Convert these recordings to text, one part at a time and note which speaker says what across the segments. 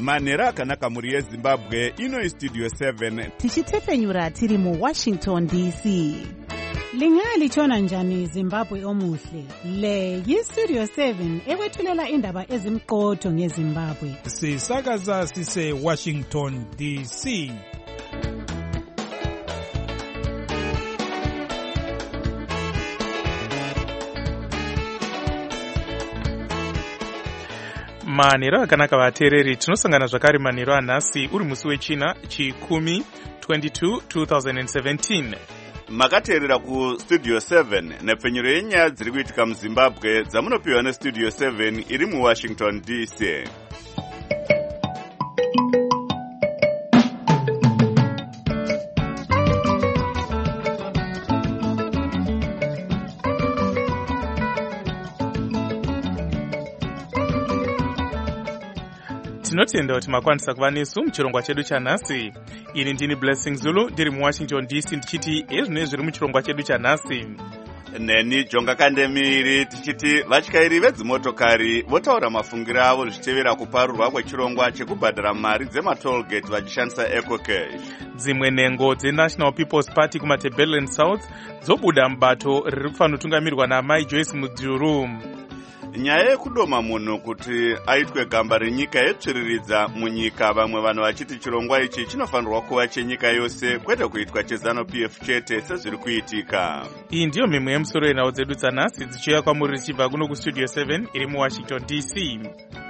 Speaker 1: Manera akanaka muri yeZimbabwe, ino Studio 7.
Speaker 2: Tichitepfenyura tiri mu Washington DC.
Speaker 3: Lingali chona njani Zimbabwe omuhle. Le yiStudio 7 ekwethulela indaba ezimqotho ngeZimbabwe.
Speaker 4: Sisakaza sise Washington DC. Manero akanaka vateereri, tinosangana zvakare manero anhasi uri musi wechina chikumi 22 2017.
Speaker 1: Makateerera ku Studio 7 nepfenyuro yenyaya dziri kuitika muZimbabwe dzamunopiwa neStudio 7 iri muWashington DC.
Speaker 4: Tinotenda kuti makwanisa kuva nesu muchirongwa chedu chanhasi. Ini ndini Blessing Zulu ndiri muWashington DC ndichiti ezvino zviri muchirongwa chedu chanhasi.
Speaker 1: Neni Jonga Kandemiri tichiti vatyairi vedzimotokari votaura mafungiro avo zvichitevera kuparurwa kwechirongwa chekubhadhara mari dzematollgate vachishandisa EcoCash.
Speaker 4: Dzimwe nhengo dzeNational People's Party kumaTebeleland South dzobuda mubato riri kufanotungamirirwa naMai Joyce Mudhuru.
Speaker 1: Nyaya yekudoma munhu kuti aitwe gamba renyika yetsviriridza munyika, vamwe vanhu vachiti chirongwa ichi chinofanirwa kuva chenyika yose kwete kuitwa cheZANU-PF chete sezviri kuitika.
Speaker 4: Iyi ndiyo mimwe yemusoro yenhau dzedu dzanhasi dzichiuya kwamuri richibva kuno kuStudio 7 iri muWashington DC.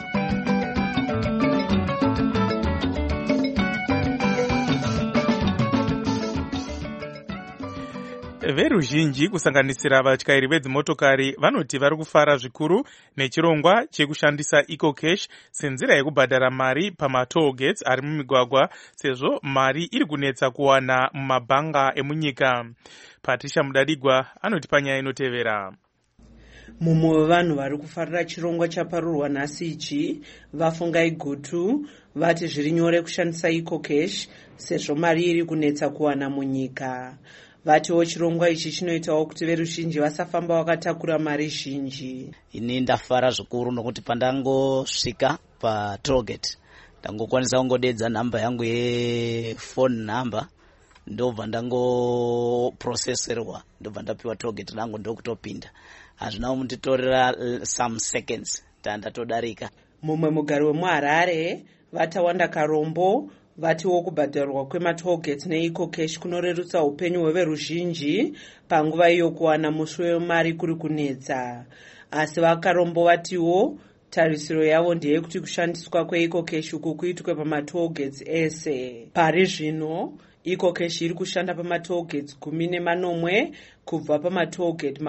Speaker 4: Veruzhinji kusanganisira vatyairi vedzimotokari vanoti vari kufara zvikuru nechirongwa chekushandisa EcoCash senzira yekubhadhara mari pamatollgates ari mumigwagwa, sezvo mari iri kunetsa kuwana mumabhanga emunyika. Patricia Mudadigwa anoti panyaya inotevera.
Speaker 5: Mumwe wevanhu vari kufarira chirongwa chaparurwa nhasi ichi vafungai gutu, vati zviri nyore kushandisa EcoCash sezvo mari iri kunetsa kuwana munyika. Vatiwo chirongwa ichi chinoitawo kuti veruzhinji vasafamba vakatakura mari zhinji.
Speaker 6: Ini ndafara zvikuru nokuti pandangosvika patollgate ndangokwanisa kungodedza nhamba yangu yefone number, ndobva ndangoprocesserwa, ndobva ndapiwa tollgate rangu ndokutopinda. Hazvina kunditorera some seconds ndatodarika.
Speaker 5: Mumwe mugari wemuHarare vatawanda Karombo vatiwo kubhadharwa kwematollgates neEcoCash kunorerutsa upenyu hweveruzhinji panguva iyo kuwana muswe wemari kuri kunetsa. Asi vakarombo vatiwo tarisiro yavo ndeyekuti kushandiswa kweEcoCash uku kuitwe pamatollgates ese. Pari zvino EcoCash iri kushanda pamatollgates 14 kubva pamatollgate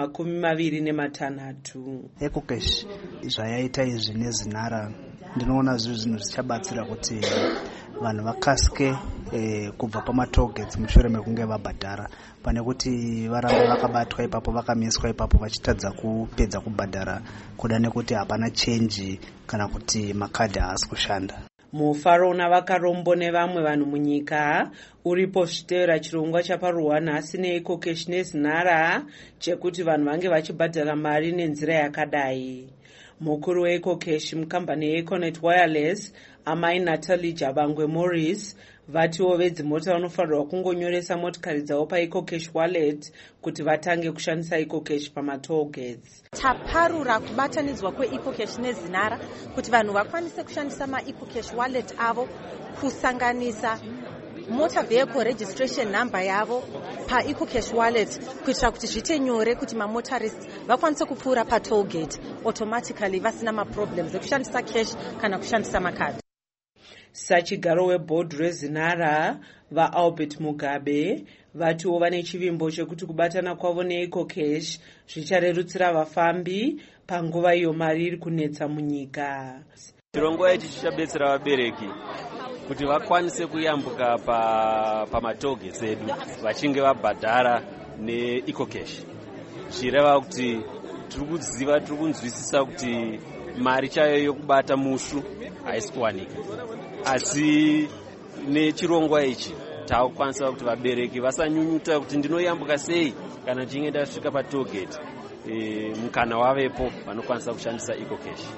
Speaker 5: 26.
Speaker 7: EcoCash zvayaita izvi nezinhara ndinoona zvinhu zvichabatsira kuti vanhu vakasike kubva pamatollgates mushure mekunge vabhadhara, pane kuti varambe vakabatwa ipapo vakamiswa ipapo vachitadza kupedza kubhadhara kuda nekuti hapana chenji kana kuti makadhi haasi kushanda.
Speaker 5: Mufaro navakarombo nevamwe vanhu munyika uripo zvitevera chirongwa chaparurwa nhasi neEcoCash nezinhara chekuti vanhu vange vachibhadhara mari nenzira yakadai. Mukuru weEcoCash mukambani yeEconet Wireless, amai Natalie Jabangwe Morris, vatiwo vedzimota vanofanirwa kungonyoresa motikari dzavo paEcoCash wallet kuti vatange kushandisa EcoCash pamatollgates.
Speaker 8: Taparura kubatanidzwa kweEcoCash nezinhara kuti vanhu vakwanise kushandisa maEcoCash wallet avo kusanganisa motor vehicle registration number yavo paEcoCash wallet kuitira kuti zvite nyore kuti mamotorists vakwanise kupfuura patollgate automatically vasina maproblems ekushandisa cash kana kushandisa makadhi.
Speaker 5: Sachigaro webhodhi rezinhara vaAlbert Mugabe vatiwo vane chivimbo chekuti kubatana kwavo neEcoCash zvicharerutsira vafambi panguva iyo mari iri kunetsa munyika.
Speaker 9: Chirongwa ichi chichabetsera vabereki kuti vakwanise kuyambuka pamatollgates edu vachinge vabhadhara neEcoCash. Zvireva kuti tiri kunzwisisa kuti mari chayo yokubata mushu haisi kuwanika, asi nechirongwa ichi taakukwanisa kuti vabereki vasanyunyuta kuti ndinoyambuka sei kana ndichinge ndasvika patollgate. Mukana wavepo vanokwanisa kushandisa EcoCash.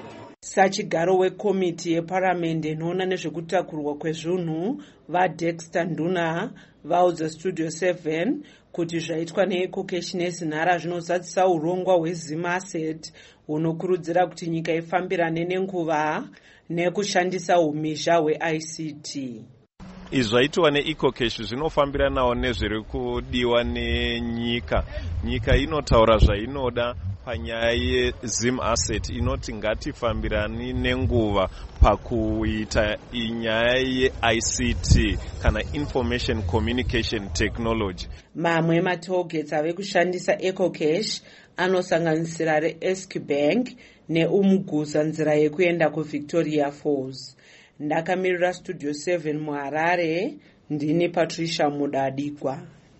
Speaker 5: Sachigaro wekomiti yeparamende inoona nezvekutakurwa kwezvinhu vaDexter Nduna vaudza Studio 7 kuti zvaitwa neEcocash neZinara zvinozadzisa urongwa hweZim Asset hunokurudzira kuti nyika ifambirane nenguva nekushandisa umhizha hweICT.
Speaker 10: Izvi zvaitwa neEcocash zvinofambiranawo nezviri kudiwa nenyika. Nyika inotaura zvainoda panyaya yeZim Asset inoti ngatifambirani nenguva pakuita nyaya yeICT kana Information Communication Technology.
Speaker 5: Mamwe matollgates ave kushandisa EcoCash anosanganisira reEscbank neUmuguza nzira yekuenda kuVictoria Falls. Ndakamirira Studio 7 muHarare, ndini Patricia Mudadikwa.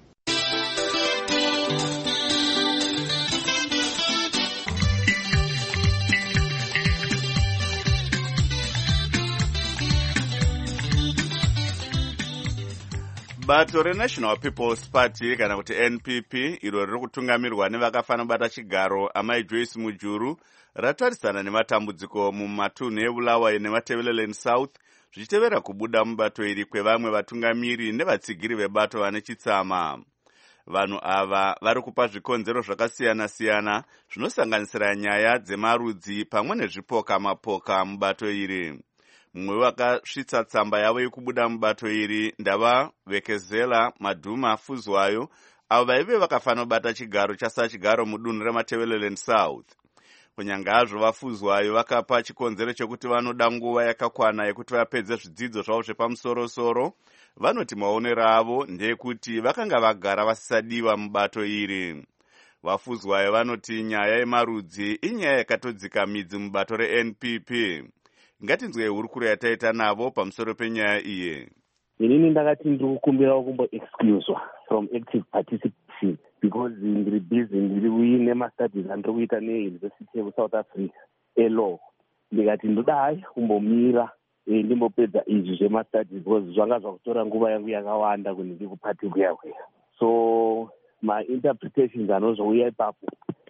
Speaker 1: Bato reNational People's Party kana kuti NPP iro riri kutungamirwa nevakafana bata chigaro amai Joyce Mujuru ratarisana nematambudziko mumatunhu eBulawayo neMatabeleland South zvichitevera kubuda mubato iri kwevamwe vatungamiri nevatsigiri vebato vane chitsama. Vanhu ava vari kupa zvikonzero zvakasiyana-siyana zvinosanganisira nyaya dzemarudzi pamwe nezvipoka mapoka mubato iri. Mumwe wakasvitsa tsamba yavo yekubuda mubato iri ndavavekezela Madhuma Fuzwayo avo vaive vakafana bata chigaro chasachigaro mudunhu reMatabeleland South. Kunyange hazvo vafuzwayo vakapa chikonzero chekuti vanoda nguva yakakwana yekuti vapedze zvidzidzo zvavo zvepamusoro-soro, vanoti maonero avo ndeyekuti vakanga vagara vasisadiwa mubato iri. Vafuzwayo vanoti nyaya yemarudzi inyaya yakatodzika midzi mubato reNPP. Ngatinzwe hurukuro yataita navo pamusoro penyaya iyi.
Speaker 11: Inini ndakati ndiri kukumbira kumbo-exclusiwa from active participation because ndiri busy ndiri nemastudies andiri kuita neUniversity yeSouth Africa elaw. Ndikati ndoda hai kumbomira ndimbopedza izvi zvemastudies because zvanga zvakutora nguva yangu yakawanda kuti ndiri kupati kuya. So my interpretations anozouya ipapo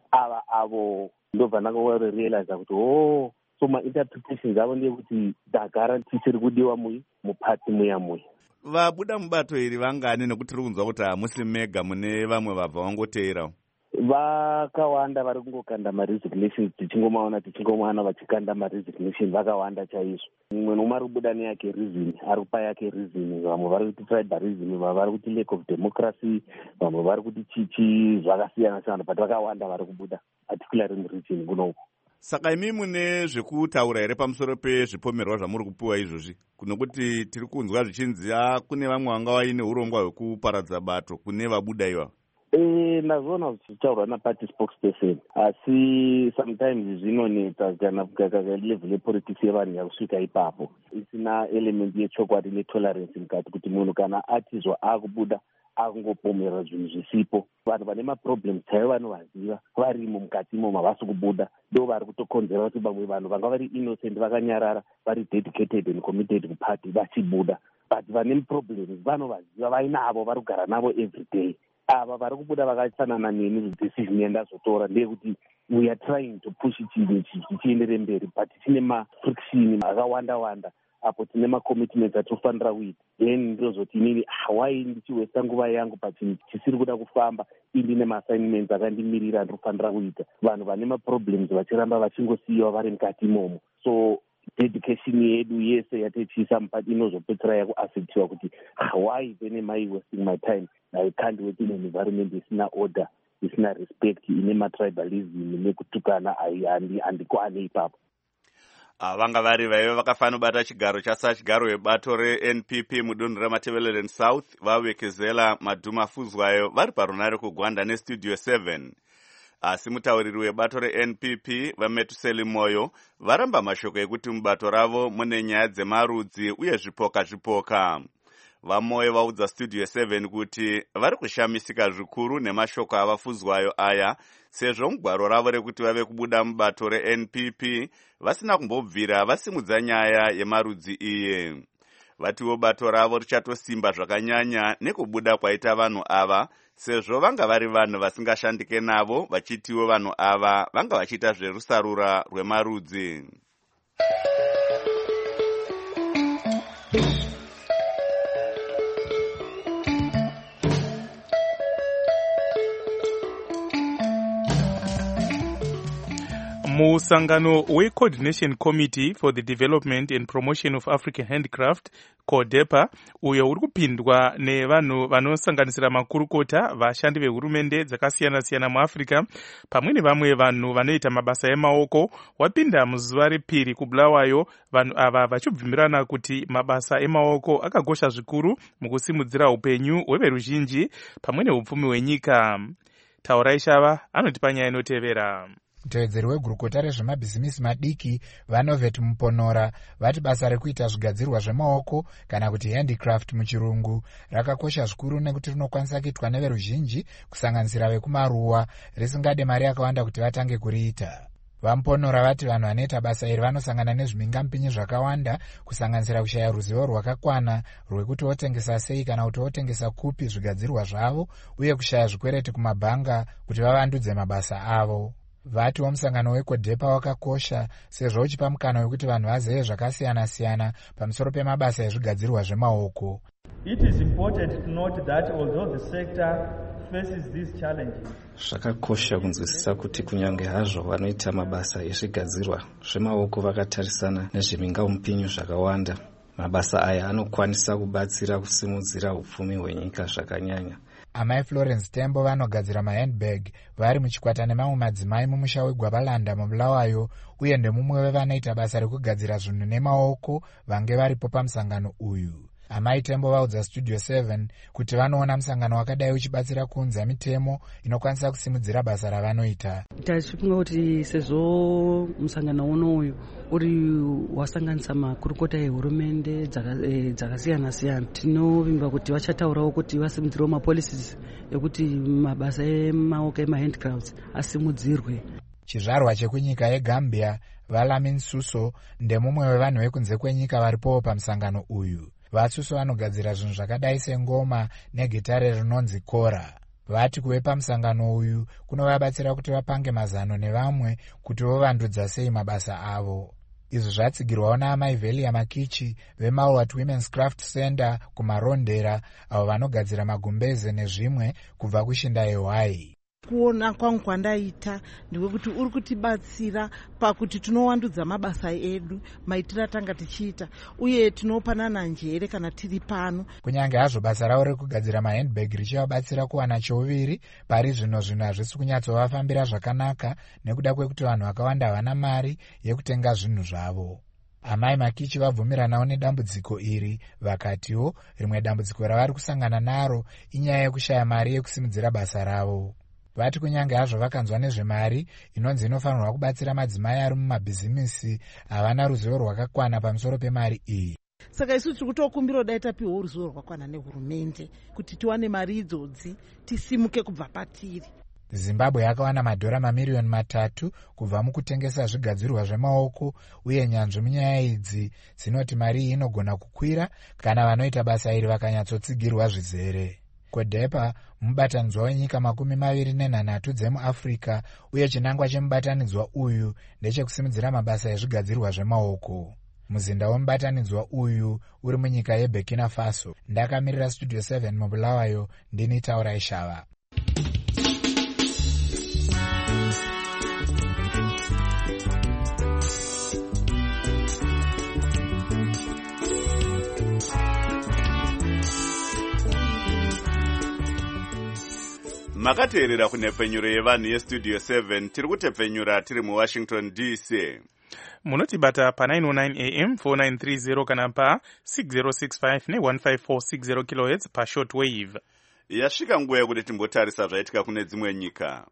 Speaker 11: avo ndobva ndakarealize kuti so my interpretations avo ndeyekuti ndagara tichiri kudiwa mupati muya.
Speaker 1: Vabuda mubato iri vangani nekuti tiri kunzwa kuti hamusi mega mune vamwe vabva vangoteera?
Speaker 11: Vakawanda vari kungokanda maresignation tichingomaona vachikanda maresignation vakawanda chaizvo. Mumwe nomwe ari kubuda neyake reason, ari kupa yake reason. Vamwe vari kuti tribalism, vamwe vari kuti lack of democracy, vamwe vari kuti chichi, zvakasiyana-siyana, but vakawanda vari kubuda particularly muregion kunoku.
Speaker 1: Saka imi mune zvekutaura here pamusoro pezvipomerwa zvamuri kupiwa izvozvi? Kunokuti tiri kunzwa zvichinzi kune vamwe vanga vaine urongwa hwekuparadza bato kune vabuda iva.
Speaker 11: Ndazviona zvichitaurwa naparty spokesperson, asi sometimes zvinonetsa kana level yepolitics yevanhu yakusvika ipapo isina element yechokwadi netolerance mukati, kuti munhu kana atizwa akubuda akungopomerera zvinhu zvisipo. Vanhu vane maproblems chaivo vanovaziva varimo mukati imo mavasi kubuda, ndo vari kutokonzera kuti vamwe vanhu vanga vari innocent vakanyarara vari dedicated and committed kuparty vachibuda, but vane problems vanovaziva vainavo vari kugara navo every day. Ava vari kubuda vakafanana neni decision yandazotora ndeyekuti we are trying to push chinhu chichiendere mberi, but chine mafriction akawanda apo tine macommitments atofanira kuita. Then ndozoti inini why ndichiwesta nguva yangu pachinhu chisiri kuda kufamba, indine maassignments akandimirira andofanira kuita. Vanhu vane maproblems vachiramba vachingosiyiwa vari mukati imomo. So dedication yedu yese yatichiisa mupati inozopedzera yakuaffectiwa kuti why then am I wasting my time? I can't work in an environment isina order, isina respect, ine matribalism nekutukana andiko ane ipapo.
Speaker 1: Vanga vari vaive vakafana bata chigaro chasachigaro webato reNPP mudunhu reMatabeleland South vavekezela Madhuma Fuzwayo vari parunare kugwanda neStudio 7. Asi mutauriri webato reNPP vaMetuseli Moyo varamba mashoko ekuti mubato ravo mune nyaya dzemarudzi uye zvipoka. Vamoyo vaudza Studio 7 kuti vari kushamisika zvikuru nemashoko avafuzwayo aya, sezvo mugwaro ravo rekuti vave kubuda mubato reNPP vasina kumbobvira vasimudza nyaya yemarudzi iye. Vatiwo bato ravo richatosimba zvakanyanya nekubuda kwaita vanhu ava, sezvo vanga vari vanhu vasingashandike navo, vachitiwo vanhu ava vanga vachiita zverusarura rwemarudzi.
Speaker 4: Musangano we-Coordination Committee for the Development and Promotion of African Handicraft, CODEPA, uyo uri kupindwa nevanhu vanosanganisira makurukota, vashandi vehurumende dzakasiyana-siyana muAfrica, pamwe nevamwe vanhu vanoita mabasa emaoko, wapinda muzuva repiri kuBulawayo, vanhu ava vachibvumirana kuti mabasa emaoko akakosha zvikuru mukusimudzira upenyu hweveruzhinji pamwe neupfumi hwenyika. Taurai Shava anotipa nyaya inotevera.
Speaker 12: Mutevedzeri wegurukota rezvemabhizimisi madiki Vanovet Muponora vati basa rekuita zvigadzirwa zvemaoko kana kuti handicraft muchirungu rakakosha zvikuru nekuti rinokwanisa kuitwa neveruzhinji kusanganisira vekumaruwa risingade mari yakawanda kuti vatange kuriita. Vamuponora vati vanhu vanoita basa iri vanosangana nezvimingampinyi zvakawanda kusanganisira kushaya ruzivo rwakakwana rwekuti votengesa sei kana kuti votengesa kupi zvigadzirwa zvavo uye kushaya zvikwereti kumabhanga kuti vavandudze mabasa avo. Vati musangano weCODEPA wakakosha sezvo uchipa mukana wekuti vanhu vazive zvakasiyana-siyana pamusoro pemabasa ezvigadzirwa zvemaoko.
Speaker 13: It is important to note that although the sector faces these challenges,
Speaker 14: zvakakosha kunzwisisa kuti kunyange hazvo vanoita mabasa ezvigadzirwa zvemaoko vakatarisana nezvimingaupinyu zvakawanda, mabasa aya anokwanisa kubatsira kusimudzira upfumi hwenyika zvakanyanya.
Speaker 12: Amai Florence Tembo vanogadzira mahandbag vari muchikwata nemamwe madzimai mumusha weGwabalanda muBulawayo uye ndemumwe wevanoita basa rekugadzira zvinhu nemaoko vange varipo pamusangano uyu. Amai Tembo vaudza Studio 7 kuti vanoona musangano wakadai uchibatsira kuunza mitemo inokwanisa kusimudzira basa ravanoita.
Speaker 15: Tichifunga kuti sezvo musangano unoyu uri wasanganisa makurukota ehurumende dzakasiyana-siyana, tinovimba kuti vachataurawo kuti vasimudzirewo mapolicies ekuti mabasa emaoko emahandicrafts asimudzirwe.
Speaker 12: Chizvarwa chekunyika yeGambia Valamin Suso ndemumwe wevanhu vekunze kwenyika varipowo pamusangano uyu. Vatsuso vanogadzira zvinhu zvakadai sengoma negitare rinonzi kora. Vati kuve pamusangano uyu kunovabatsira kuti vapange mazano nevamwe kuti vovandudza sei mabasa avo. Izvi zvatsigirwawo naamai Velia Makichi veMalwat Women's Craft Center kumarondera avo vanogadzira magumbeze nezvimwe kubva kushinda yeHwai.
Speaker 2: Kuona kwangu kwandaita ndewekuti uri kutibatsira pakuti tinowandudza mabasa edu maitira tanga tichiita uye tinopanana njere kana tiri pano.
Speaker 12: Kunyange hazvo basa ravo rekugadzira mahandbag richivabatsira kuwana chouviri pari zvino hazvisi kunyatsovafambira zvakanaka nekuda kwekuti vanhu vakawanda havana mari yekutenga zvinhu zvavo. Amai Makichi vabvumiranawo nedambudziko iri vakatiwo rimwe dambudziko ravari kusangana naro inyaya yekushaya mari yekusimudzira basa ravo. Vati kunyange hazvo vakanzwa nezvemari inonzi inofanirwa kubatsira madzimai ari mumabhizimisi havana ruzivo rwakakwana pamusoro pemari iyi.
Speaker 2: Saka isu tiri kutokumbira dai tapiwa ruzivo rwakakwana nehurumende kuti tiwane mari idzodzi tisimuke kubva patiri.
Speaker 12: Zimbabwe yakawana madhora mamiriyoni 3 kubva mukutengesa zvigadzirwa zvemaoko uye nyanzvi munyaya idzi dzinoti mari iyi inogona kukwira kana vanoita basa iri vakanyatsotsigirwa zvizere. CODEPA mubatanidzwa wenyika 23 dzemuAfrica uye chinangwa chemubatanidzwa uyu ndechekusimudzira mabasa ezvigadzirwa zvemaoko. Muzinda wemubatanidzwa uyu uri munyika yeBurkina Faso. Ndakamirira Studio 7 muBulawayo, ndini Taurai Shava.
Speaker 1: Makateerera kunhepfenyuro yevanhu yestudio 7 tiri kutepfenyura tiri muWashington DC.
Speaker 4: Munotibata pa 909 AM 4930 kana pa 6065 ne15460 kHz pa shortwave.
Speaker 1: Yasvika nguva yekuti timbotarisa zvaitika kune dzimwe nyika.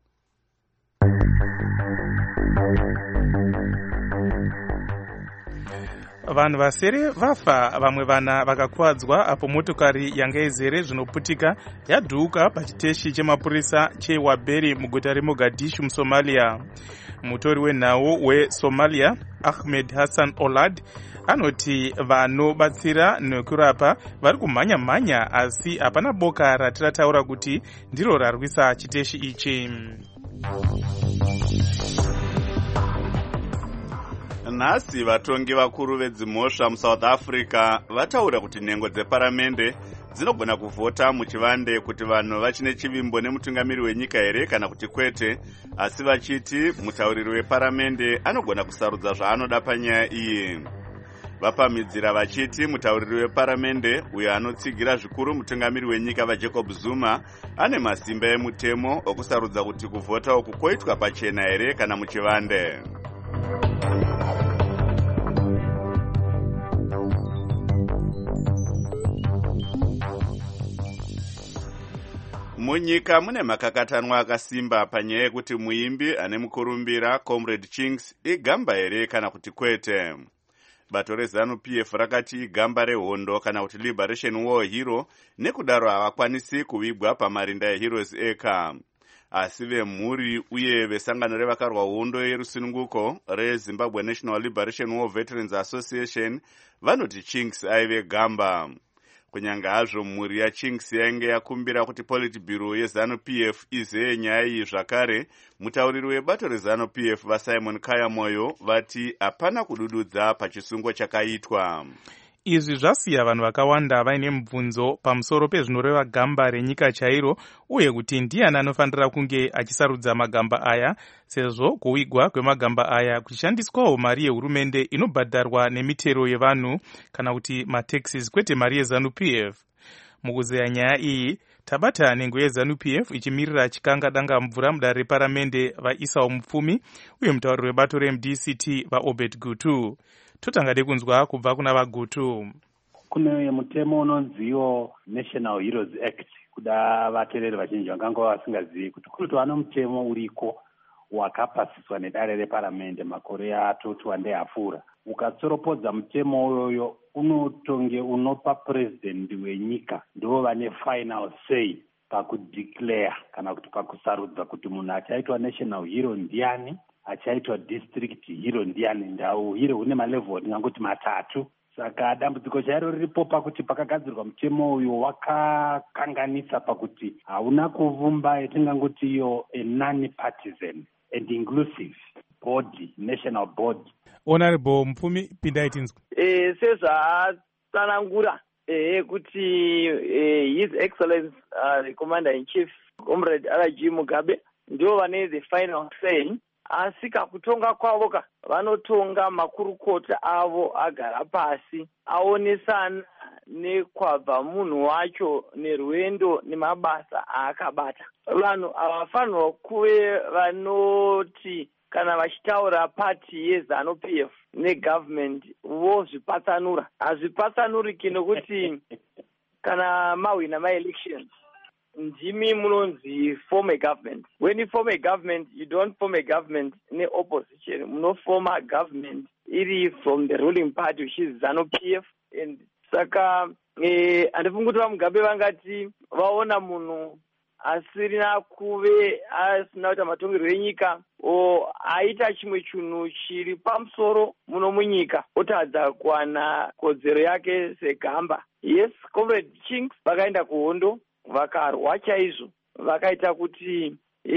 Speaker 4: Vanhu vasere vafa, vamwe vana vakakuwadzwa apo motokari yanga izere zvinoputika yadhuka pachiteshi chemapurisa cheWaberi muguta reMogadishu muSomalia. Mutori wenhau weSomalia Ahmed Hassan Olad anoti vanobatsira nekurapa vari kumhanya-mhanya asi hapana boka ratirataura kuti ndiro rarwisa chiteshi ichi.
Speaker 1: nhasi vatongi vakuru vedzimhosva muSouth Africa vataura kuti nhengo dzeparamende dzinogona kuvhota muchivande kuti vanhu vachine chivimbo nemutungamiri wenyika here kana kuti kwete, asi vachiti mutauriri weparamende anogona kusarudza zvaanoda panyaya iyi. Vapamhidzira vachiti mutauriri weparamende uyo anotsigira zvikuru mutungamiri wenyika vaJacob Zuma ane masimba emutemo okusarudza kuti kuvhota uku koitwa pachena here kana muchivande. Munyika mune makakatanwa akasimba panyaya yekuti muimbi ane mukurumbira Comrade Chinks igamba here kana kuti kwete. Bato reZANU-PF rakati igamba rehondo kana kuti Liberation War hero, nekudaro havakwanisi kuvigwa pamarinda eHeroes eka. Asi vemhuri uye vesangano revakarwa hondo yerusununguko reZimbabwe National Liberation War Veterans Association vanoti Chinks aive gamba. Kunyanga hazvo mhuri yaChinks yainge yakumbira kuti Politburo yeZANU-PF izeye nyaya iyi zvakare, mutauriri webato reZANU-PF vaSimon Kayamoyo vati hapana kudududza pachisungo chakaitwa.
Speaker 4: Izvi zvasiya vanhu vakawanda vaine mubvunzo pamusoro pezvinoreva gamba renyika chairo, uye kuti ndiani anofanira kunge achisarudza magamba aya, sezvo kuvigwa kwemagamba aya kuchishandiswawo mari yehurumende inobhadharwa nemitero yevanhu kana kuti mataxes, kwete mari yeZANU-PF. Mukuzeya nyaya iyi, tabata nhengo yeZANU-PF ichimirira chikanga danga mvura mudare reparamende vaIsau Mupfumi uye mutauriri webato reMDCT vaObed Gutu. Totangade kunzwa kubva kuna vaGutu.
Speaker 16: Kune mutemo unonziwo National Heroes Act, kuda vateereri vazhinji vanganga vasingazivi kuti kuri vano mutemo uriko wakapasiswa nedare reparamende makore atatu andeyapfuura. Ukatsoropodza mutemo uyoyo unotonge unopa president wenyika ndo vane final say pakudeclare kana kuti pakusarudza kuti munhu achaitwa national hero ndiani, achaitwa district hero ndiani. Ndau hero une malevel ndingangoti matatu. Saka dambudziko chairo riripo pakuti pakagadzirwa mutemo uyu wakakanganisa pakuti hauna kuvumba yatingangoti iyo a non-partisan and inclusive body, national body.
Speaker 4: Honorable Mupfumi, pindai tinzwe.
Speaker 17: Sezvatsanangura kuti His Excellency the Commander in Chief Comrade R.G. Mugabe ndio vane the final say, asi kakutonga kwavo vanotonga makurukota avo agara pasi aonesana nekwabva munhu wacho nerwendo nemabasa aakabata. Vanhu havafanirwa kuve vanoti kana vachitaura pati yeZANU-PF negovernment vozvipatsanura. Hazvipatsanuriki nekuti kana mahwina ma-elections ndimi munonzi form a government. When you form a government, you don't form a government ne-opposition. Munoform a government iri from the ruling party, which is ZANU-PF. And saka handifungi kuti vaMugabe vangati vaona munhu asirina kuve asina kuita matongerwo enyika o aita chimwe chinhu chiri pamusoro muno munyika otadza kuwana kodzero yake segamba. Yes, Comrade Chinks vakaenda kuhondo vakarwa chaizvo, vakaita kuti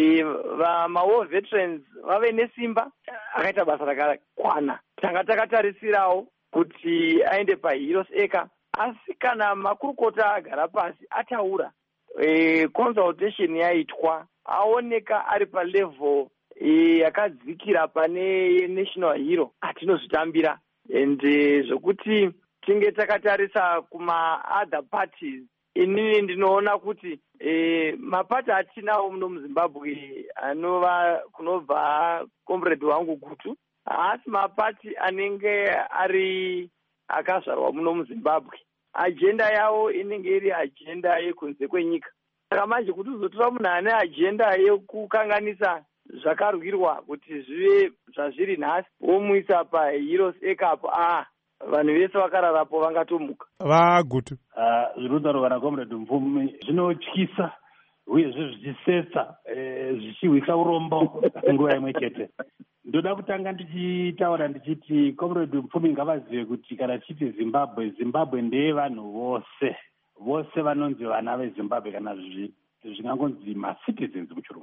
Speaker 17: vama-war veterans vave nesimba, akaita basa rakakwana. Tanga takatarisirawo kuti aende paHeroes eka, asi kana makurukota agara pasi ataura consultation yaitwa aoneka ari palevel yakadzikira pane national hero atinozvitambira. And zvokuti tinge takatarisa kuma other parties, inini ndinoona kuti mapati atinawo muno muZimbabwe anova kunobva comrade wangu Gutu haasi mapati anenge ari akazvarwa muno muZimbabwe. Agenda yavo inenge iri agenda yekunze kwenyika. Saka manje kuti uzotora munhu ane agenda yekukanganisa zvakarwirwa kuti zvive zvazviri nhasi womuisa paHeroes ekapo, vanhu vese vakararapo vangatomuka.
Speaker 4: vaGutu
Speaker 16: zvirudaro vana Comrade Mupfumi zvinotyisa uyezve zvichisetsa zvichihwisa urombo nguva imwe chete. Ndoda kutanga ndichitaura ndichiti Comrade Mupfumi ngavazive kuti kana tichiti Zimbabwe ndeye vanhu vose vanonzi vana veZimbabwe kana zvingangonzi ma-citizens muchirungu.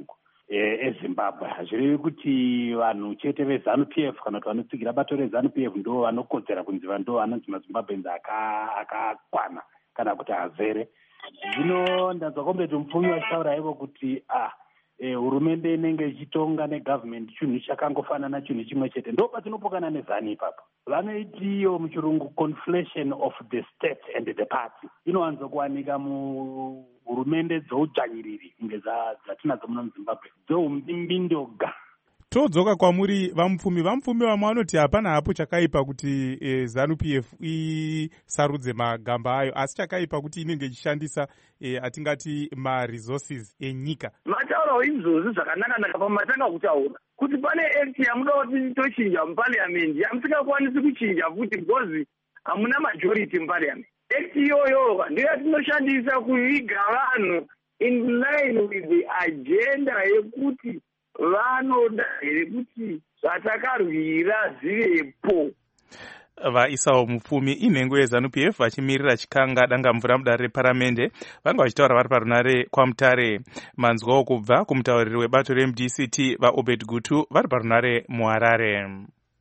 Speaker 16: ezimbabwe. Hazvirevi kuti vanhu chete veZANU-PF kana kuti vanotsikira bato reZANU-PF ndo vanokodzera kunzi ndo vanonzi mazimbabwenzi akakwana kana kuti azere. Zvino ndanzwa kombeti mupfumi vachitaura ivo kuti hurumende inenge ichitonga negovernment chinhu chakangofanana chinhu chimwe chete. Ndo patinopokana neZANU ipapo. Vanoitiyo muchirungu conflation of the state and the party. Inowanzokuwanika muhurumende dzoudzvanyiriri kunge dzatinadzo muno muZimbabwe dzoumbindindoga.
Speaker 4: Todzoka kwamuri vamupfumi vamwe vanoti hapana hapo chakaipa kuti ZANU-PF isarudze magamba ayo, asi chakaipa kuti inenge ichishandisa atingati maresources enyika.
Speaker 17: Mataurawo izvozvi zvakanaka pamatanga kutaura kuti pane act yamuda kuti tochinja muparliament yamusingakwanisi kuchinja futi because hamuna majority muparliament. Act iyoyo ndiyo yatinoshandisa kuviga vanhu in line with the agenda yekuti vanoda here kuti zvatakarwira zvivepo.
Speaker 4: Vaisawo mupfumi inhengo yeZANU-PF vachimirira chikanga danga mvura mudare reparamende vanga vachitaura vari parunare kwaMutare. Manzwawo kubva kumutauriri webato reMDCT vaObed Gutu vari parunare muHarare.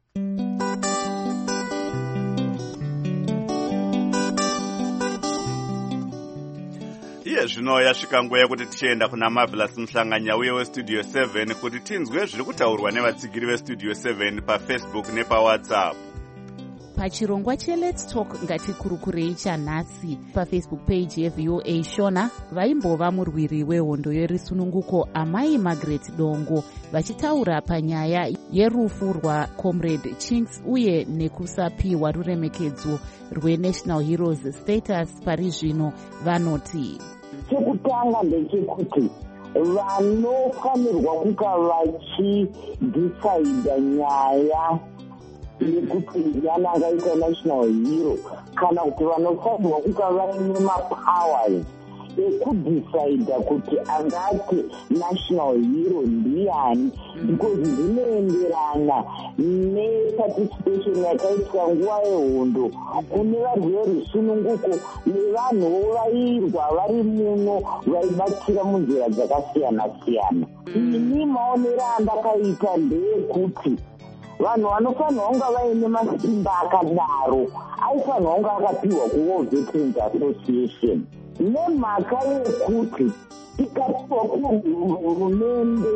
Speaker 1: Iye zvino yasvika nguva yekuti tichienda kuna Marvelous Muhlanganya uye weStudio 7 kuti tinzwe zviri kutaurwa nevatsigiri veStudio 7 paFacebook nepaWhatsApp.
Speaker 18: Pachirongwa cheLet's Talk ngatikurukurei chanhasi paFacebook page yeVOA Shona vaimbova murwiri wehondo yerisununguko Amai Margaret Dongo vachitaura panyaya yerufu rwaComrade Chinks uye nekusapiwa ruremekedzo rweNational Heroes status pari zvino. Vanoti
Speaker 19: chekutanga ndechekuti vanofanirwa kuka vachidhisaidha nyaya yekuti ndiani angaita national hero kana kuti vanofanirwa kuka vaine mapowers ekudhisaidha kuti angati national hero ndiani, because zvinoenderana neparticipation yakaitwa nguva yehondo kune varwi verusununguko nevanhuwo vairwa vari muno vaibatsira munzira dzakasiyana-siyana. Ini maonero andakaita ndeyekuti vanhu vanofanirwa kunga vaine masimba akadaro aifanirwa kunga akapiwa kuWorld Veterans Association nemhaka yekuti ikapiwa kuhurumende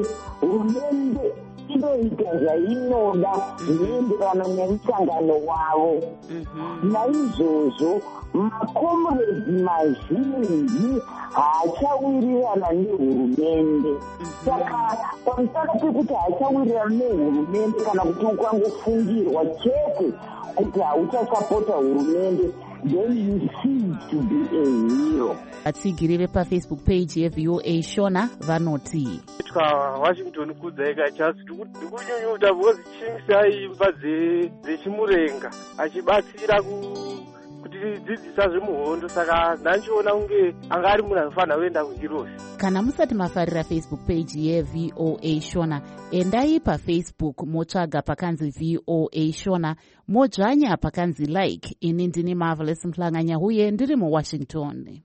Speaker 19: inoita zvainoda zvinoenderana nemusangano wavo. Naizvozvo makomrades mazhinji haachawirirana nehurumende. Saka pamusaka pekuti haachawirirana nehurumende kana kuti ukangofungirwa chete kuti hauchasapota hurumende, then you cease to be a hero.
Speaker 18: Vatsigiri vepaFacebook page yeVOA Shona vanoti
Speaker 20: Washington kudzaika chasi ndikunyunyuta because Chinks aimba dzechimurenga achibatsira kuti dzidzisa zvemuhondo, saka ndanchiona kunge anga ari munhu anofanira kuenda kuHeroes.
Speaker 18: Kana musati mafarira Facebook page yeVOA Shona, endai paFacebook motsvaga pakanzi VOA Shona, modzvanya pakanzi like. Ini ndini Marvelous Muhlanganya uye ndiri muWashington.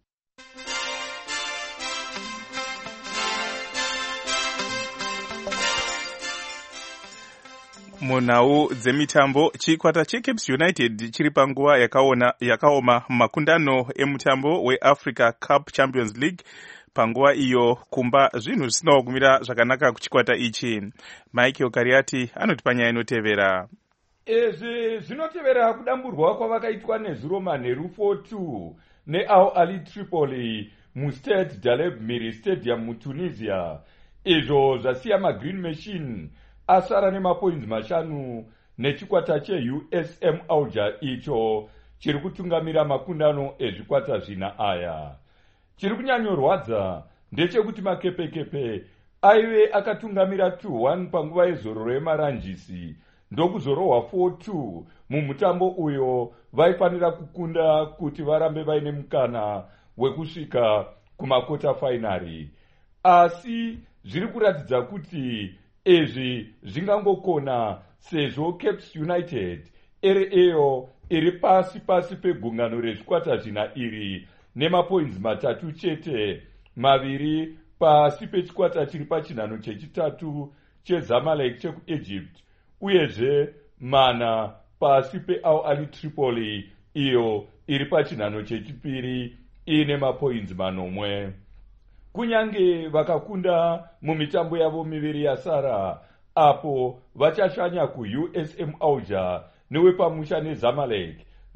Speaker 4: Munhau dzemitambo, chikwata cheCaps United chiri panguva yakaoma makundano emutambo weAfrica Cup Champions League. Panguva iyo kumba zvinhu zvisinawo kumira zvakanaka kuchikwata ichi. Michael Kariati anoti panyaya inotevera.
Speaker 21: Izvi zvinotevera kudamburwa kwavakaitwa neZuroma neru 4-2 neAl Ahly Tripoli muStade Daleb Miri Stadium muTunisia. Izvo zvasiya maGreen Machine asara nemapoints 5 nechikwata cheUSM Alger icho chiri kutungamira makundano ezvikwata zvina aya. Chiri kunyanyorwadza ndechekuti makepekepe aive akatungamira 2-1 panguva yezororo yemaranjisi ndokuzorohwa 4-2 mumutambo uyo vaifanira kukunda kuti varambe vaine mukana wekusvika kumakota finari. Asi zviri kuratidza kuti izvi zvingangokona sezvo Caps United iri pasi pegungano rezvikwata zvina iri nemapoints 3 chete, 2 pasi pechikwata chiri pachinhano chechitatu chezamalek chekuegypt, uyezve mana pasi peAl Ahly Tripoli iyo iri pachinhano chechipiri ine mapoints 9. Kunyange vakakunda mumitambo yavo miviri yasara, apo vachashanya kuUSM Alger newepamusha neZamalek,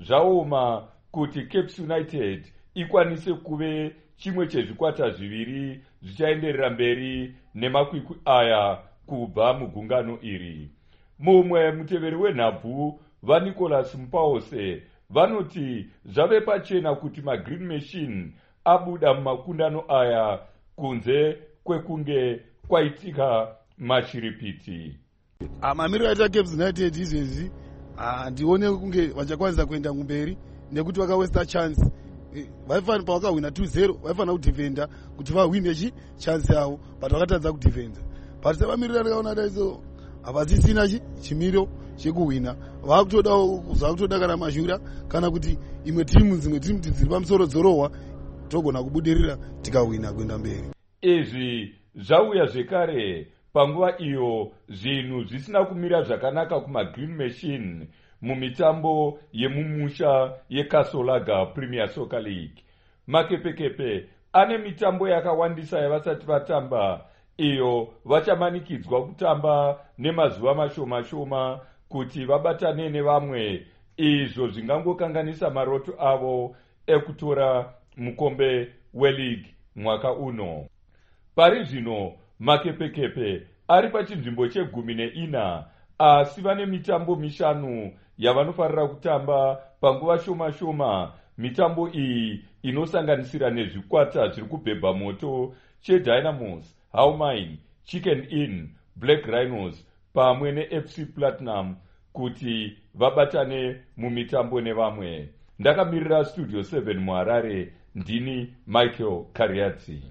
Speaker 21: zvaoma kuti Cape United ikwanise kuve chimwe chezvikwata zviviri zvichaenderera mberi nemakwikwi aya kubva mugungano iri. Mumwe muteveri wenhabvu vaNicolas Mpause vanoti zvave pachena kuti maGreen Machine abuda mumakundano aya kunze kwekunge kwaitika mashiripiti.
Speaker 3: Mamiriro aita Cape United izvezvi handione kunge vachakwanisa kuenda kumberi nekuti vakawesta chance. Vaifana pavakahwina 2-0 vaifana kudhifenda kuti vahwine chance yavo, but vakatadza kudhifenda. But sevamiriro rikaona daiso havasisina chimiro chekuhwina, vakutoda kana mashura kana kuti imwe timu dziri pamusoro dzorohwa togona kubudirira tikahwina kuenda mberi.
Speaker 21: Izvi zvauya zvekare panguva iyo zvinhu zvisina kumira zvakanaka kumaGreen Machine mumitambo yemumusha yeKasolaga Premier Soccer League. Makepekepe ane mitambo yakawandisa yavasati vatamba, iyo vachamanikidzwa kutamba nemazuva mashoma kuti vabatane nevamwe, izvo zvingangokanganisa maroto avo ekutora mukombe weLeague mwaka uno. Pari zvino Makepekepe ari pachinzvimbo che14, asi vane mitambo 5 yavanofarira kutamba panguva shoma. Mitambo iyi inosanganisira nezvikwata zviri kubhebha moto cheDynamos, Howmine, Chicken Inn, Black Rhinos pamwe neFC Platinum kuti vabatane mumitambo nevamwe. Ndakamirira Studio 7 muHarare, ndini Michael Kariadzi.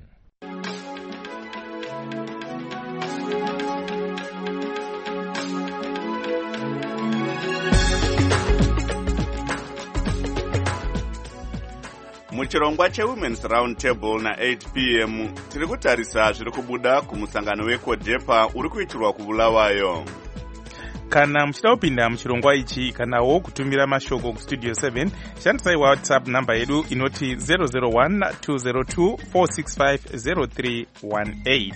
Speaker 1: Muchirongwa cheWomen's Round Table na8 p.m. tiri kutarisa zviri kubuda kumusangano weCODEPA uri kuitirwa kuBulawayo.
Speaker 4: Kana muchida kupinda muchirongwa ichi kanawo kutumira mashoko kustudio 7, shandisai WhatsApp namba yedu inoti 001-202-465-0318.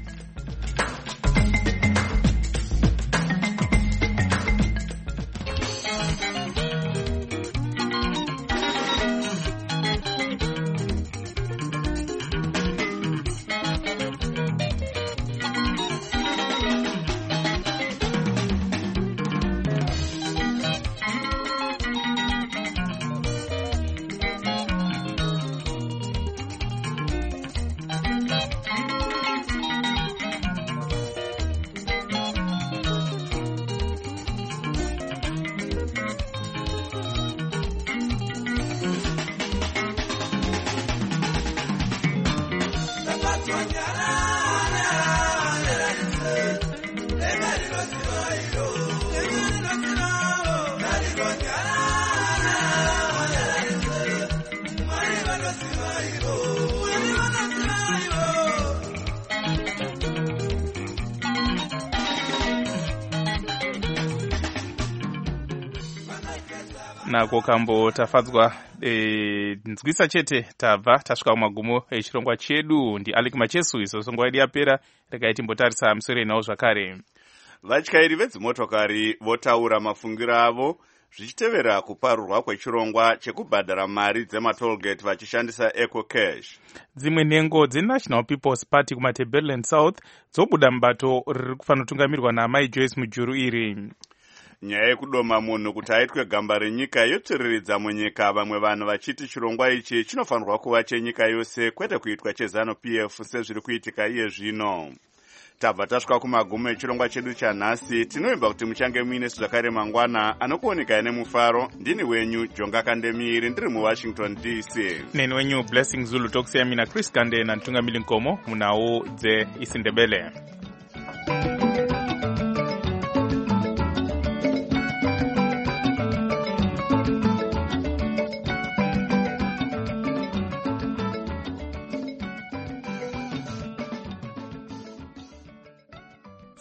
Speaker 4: Nako kambo tafadzwa nzwisa chete tabva tasvika kumagumo echirongwa chedu. NdiAlec Machesu, iso songwa yedu yapera, regai timbotarisa musoro nawo zvakare.
Speaker 1: Vatyairi vedzimotokari votaura mafungiro avo zvichitevera kuparurwa kwechirongwa chekubhadhara mari dzematollgate vachishandisa EcoCash.
Speaker 4: Dzimwe nhengo dzeNational People's Party kumaTebeleland South dzobuda mubato riri kufanotungamirwa naMai Joyce Mujuru iri.
Speaker 1: Nyaya yekudoma munhu kuti aitwe gamba renyika yotsviriridza munyika, vamwe vanhu vachiti chirongwa ichi chinofanirwa kuva chenyika yose kwete kuitwa cheZANU-PF sezviri kuitika iye zvino. Tabva tasvika kumagumo echirongwa chedu chanhasi. Tinovimba kuti muchange muine zvakare mangwana anokuoneka nemufaro. Ndini wenyu Jonga Kandemiri, ndiri muWashington DC.
Speaker 4: Neni wenyu Blessing Zulu, tokusiya mina Chris Kande na Ntungamili Nkomo munhau dzeIsindebele.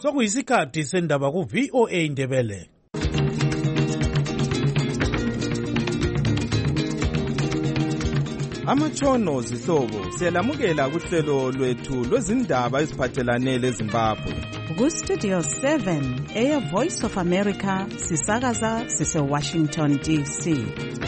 Speaker 6: sokuyisikhathi sendaba ku-VOA Indebele.
Speaker 22: Amatshono zihlobo siyalamukela kuhlelo lwethu lwezindaba eziphathelane leZimbabwe.
Speaker 23: Ku-Studio 7 Air Voice of America sisakaza sise-Washington DC.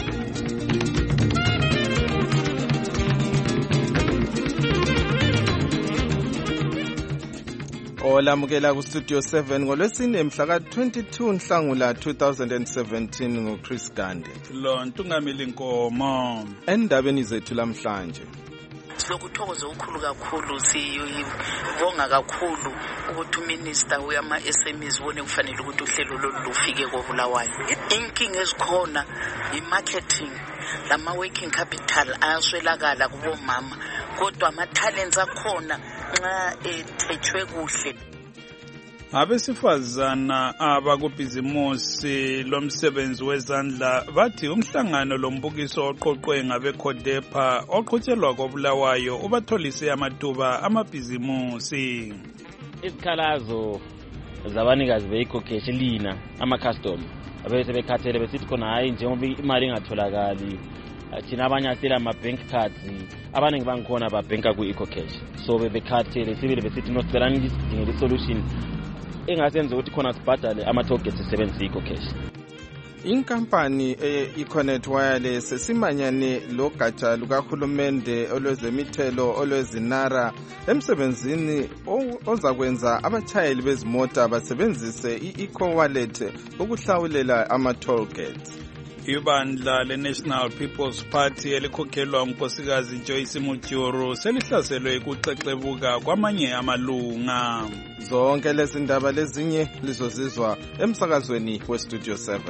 Speaker 22: Olamukela ku-Studio 7 ngolwesine mhla ka-22 Nhlangula 2017 nguChris Gande.
Speaker 24: Lo Ntungamili Nkomo.
Speaker 22: Endabeni zethu lamhlanje.
Speaker 25: Silokuthokoza ukukhulu kakhulu sibonga kakhulu ukuthi uminister uyama-SMEs wone kufanele ukuthi uhlelo lolu lufike koBulawayo. Inkinga ezikhona i-marketing, lama-working capital ayaswelakala kubomama kodwa ama-talents akhona nxa ethethwe kuhle.
Speaker 24: Abesifazana abakubhizimusi lomsebenzi wezandla bathi umhlangano lombukiso oqoqwe ngabeCODEPA oqhutshelwa koBulawayo ubatholise amathuba amabhizimusi.
Speaker 26: Izikhalazo zabanikazi be-Ecocash lina ama-custom abese bekhathele besithi khona hayi njengoba imali ingatholakali thina abanye asela ama-bank cards abaningi bangikhona babhenka ku-Ecocash so bebekhathele sibile besithi nosibelani lisidingele i-solution engasenza ukuthi khona sibhadale ama-tollgate sisebenzisa i-Ecocash.
Speaker 22: Inkampani e-Econet Wireless sesimanyane logatsha lukahulumende olwezemithelo olwezinara emsebenzini ozakwenza abatshayeli bezimota basebenzise i-eCowallet ukuhlawulela ama-tollgates.
Speaker 24: Ibandla le-National People's Party elikhokhelwa unkosikazi Joyce Mujuru selihlaselwe ukuxexebuka kwamanye amalunga.
Speaker 22: Zonke lezi ndaba lezinye lizozizwa emsakazweni weStudio 7.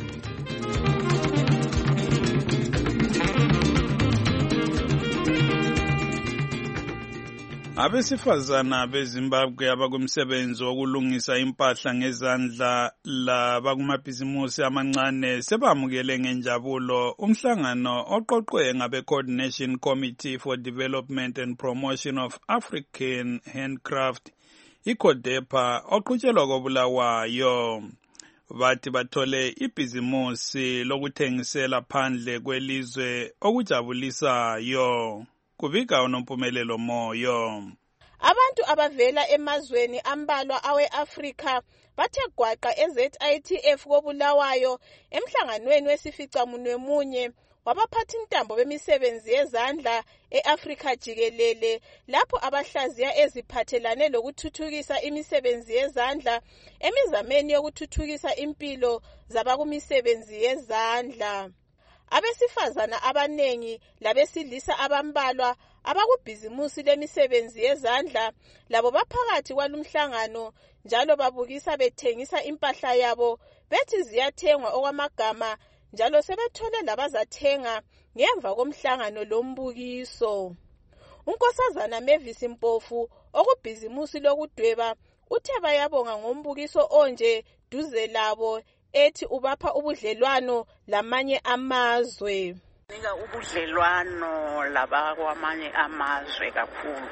Speaker 24: Abesifazana beZimbabwe abakumsebenzi wokulungisa impahla ngezandla labakumabhizimusi amancane sebamukele ngenjabulo umhlangano oqoqwe ngabe-Coordination Committee for Development and Promotion of African Handcraft, i-CODEPA, oqhutshelwa koBulawayo. Bathi bathole ibhizimusi lokuthengisela phandle kwelizwe okujabulisayo. Kubika uNompumelelo Moyo.
Speaker 27: Abantu abavela emazweni ambalwa awe-Afrika bathe gwaqa eZITF koBulawayo emhlanganweni wesificamunwemunye wabaphathintambo bemisebenzi yezandla e-Afrika jikelele lapho abahlaziya eziphathelane lokuthuthukisa imisebenzi yezandla emizameni yokuthuthukisa impilo zabakumisebenzi yezandla. Abesifazana abanengi labesilisa abambalwa abakubhizimusi lemisebenzi yezandla labo baphakathi kwalumhlangano njalo babukisa bethengisa impahla yabo bethi ziyathengwa okwamagama njalo sebethole labazathenga ngemva komhlangano lombukiso. Unkosazana Mavis Mpofu okubhizimusi lokudweba uthe bayabonga ngombukiso onje duze labo ethi ubapha ubudlelwano lamanye amazwe.
Speaker 25: Nika ubudlelwano labakwamanye amazwe kakhulu.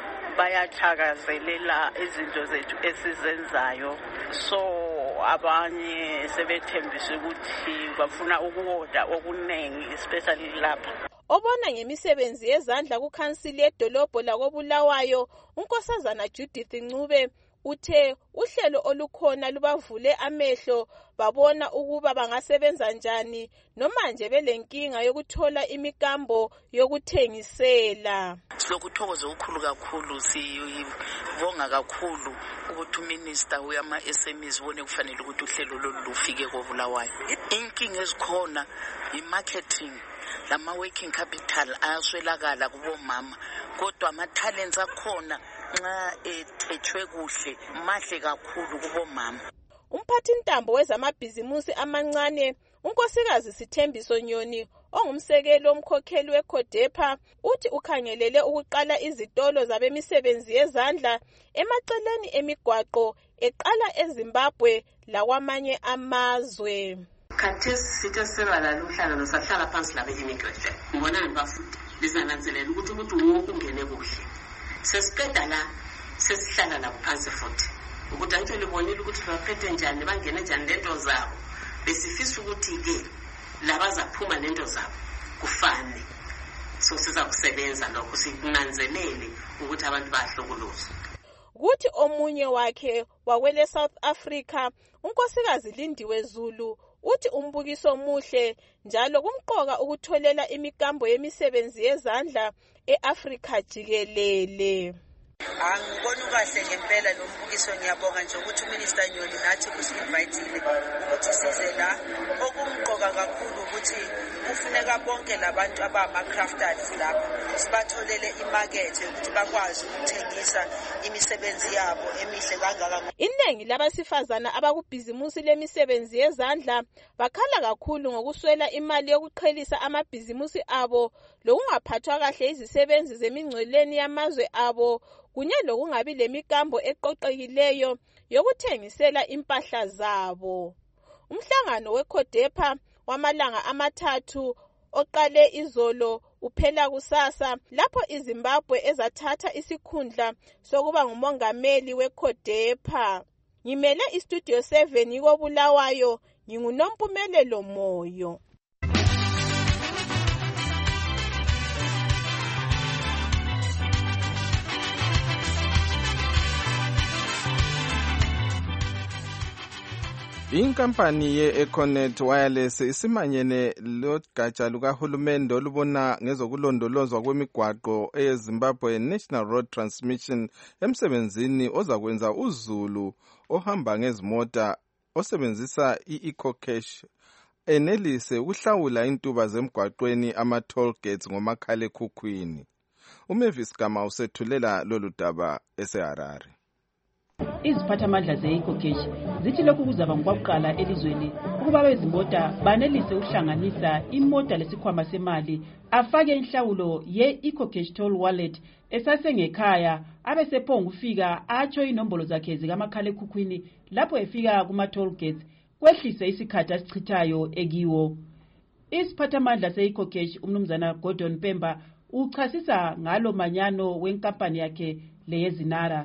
Speaker 25: Bayathakazelela izinto zethu esizenzayo. So abanye sebethembisa ukuthi bafuna ukuwoda okuningi especially lapha.
Speaker 27: Obona ngemisebenzi yezandla kukhansili yedolobho lakoBulawayo unkosazana Judith Ncube uthe uhlelo olukhona lubavule amehlo babona ukuba bangasebenza njani noma nje belenkinga yokuthola imikambo yokuthengisela.
Speaker 25: Silokuthokoza ukukhulu kakhulu sibonga kakhulu ukuthi uminister uyama-SMEs wone kufanele ukuthi uhlelo lolu lufike koBulawayo. Inkinga ezikhona i-marketing, lama-working capital ayaswelakala kubomama kodwa ama-talents akhona nxa ethethwe kuhle mahle kakhulu kubomama.
Speaker 27: Umphathintambo wezamabhizimusi amancane unkosikazi Sithembiso Nyoni ongumsekeli omkhokheli weCODEPA uthi ukhangelele ukuqala izitolo zabemisebenzi yezandla emaceleni emigwaqo eqala eZimbabwe lakwamanye amazwe.
Speaker 28: Khathesi sithe sebala lumhlangano sahlala phansi labe-immigration ngibona ngibafundi lizananzelela ukuthi wonke ungene kuhle. Sesiqeda la sesihlala labo phansi futhi ukuthi angitsho libonile ukuthi baphethe njani bangene njani lento zabo besifisa ukuthi-ke labazaphuma nento zabo kufane so siza kusebenza lokho sikunanzelele ukuthi abantu bahlokolozwa.
Speaker 27: Kuthi omunye wakhe wakwele South Africa unkosikazi Lindiwe Zulu uthi umbukiso muhle njalo kumqoka ukutholela imikambo yemisebenzi yezandla eAfrika jikelele.
Speaker 5: Angiboni kahle ngempela lo mbukiso, ngiyabonga nje ukuthi uMinister Nyoni nathi usi-invitile ukuthi size la. Okumqoka kakhulu ukuthi kufuneka bonke labantu abama-crafters lapha sibatholele imakethe ukuthi bakwazi ukuthengisa imisebenzi yabo emihle kangaka.
Speaker 27: Iningi labasifazana abakubhizimusi lemisebenzi yezandla bakhala kakhulu ngokuswela imali yokuqhelisa amabhizimusi abo lokungaphathwa kahle izisebenzi zemingcweleni yamazwe abo kunye lokungabi lemikambo eqoqekileyo yokuthengisela impahla zabo. Umhlangano weCODEPA wamalanga amathathu oqale izolo uphela kusasa lapho iZimbabwe ezathatha isikhundla sokuba ngumongameli weCODEPA. Ngimele iStudio 7 yiko Bulawayo, nginguNompumelelo Moyo.
Speaker 22: Inkampani ye-Econet Wireless isimanyene logatsha lukahulumende olubona ngezokulondolozwa kwemigwaqo eZimbabwe National Road Transmission emsebenzini ozakwenza uzulu ohamba ngezimota osebenzisa i-EcoCash enelise ukuhlawula intuba zemgwaqweni ama-toll gates ngomakhalekhukhwini. uMavis Gama usethulela lolu daba eseHarare.
Speaker 7: Iziphathamandla ze-EcoCash zithi lokhu kuzaba ngokwakuqala elizweni ukuba abezimota banelise ukuhlanganisa imota lesikhwama semali afake inhlawulo ye-EcoCash toll wallet esasengekhaya abesephonga ukufika atsho inombolo zakhe zikamakhalekhukhwini lapho efika kuma-toll gates kwehlise isikhathi asichithayo ekiwo. Isiphathamandla se-EcoCash umnumzana Gordon Pemba uchasisa ngalo manyano wenkampani yakhe leyezinara.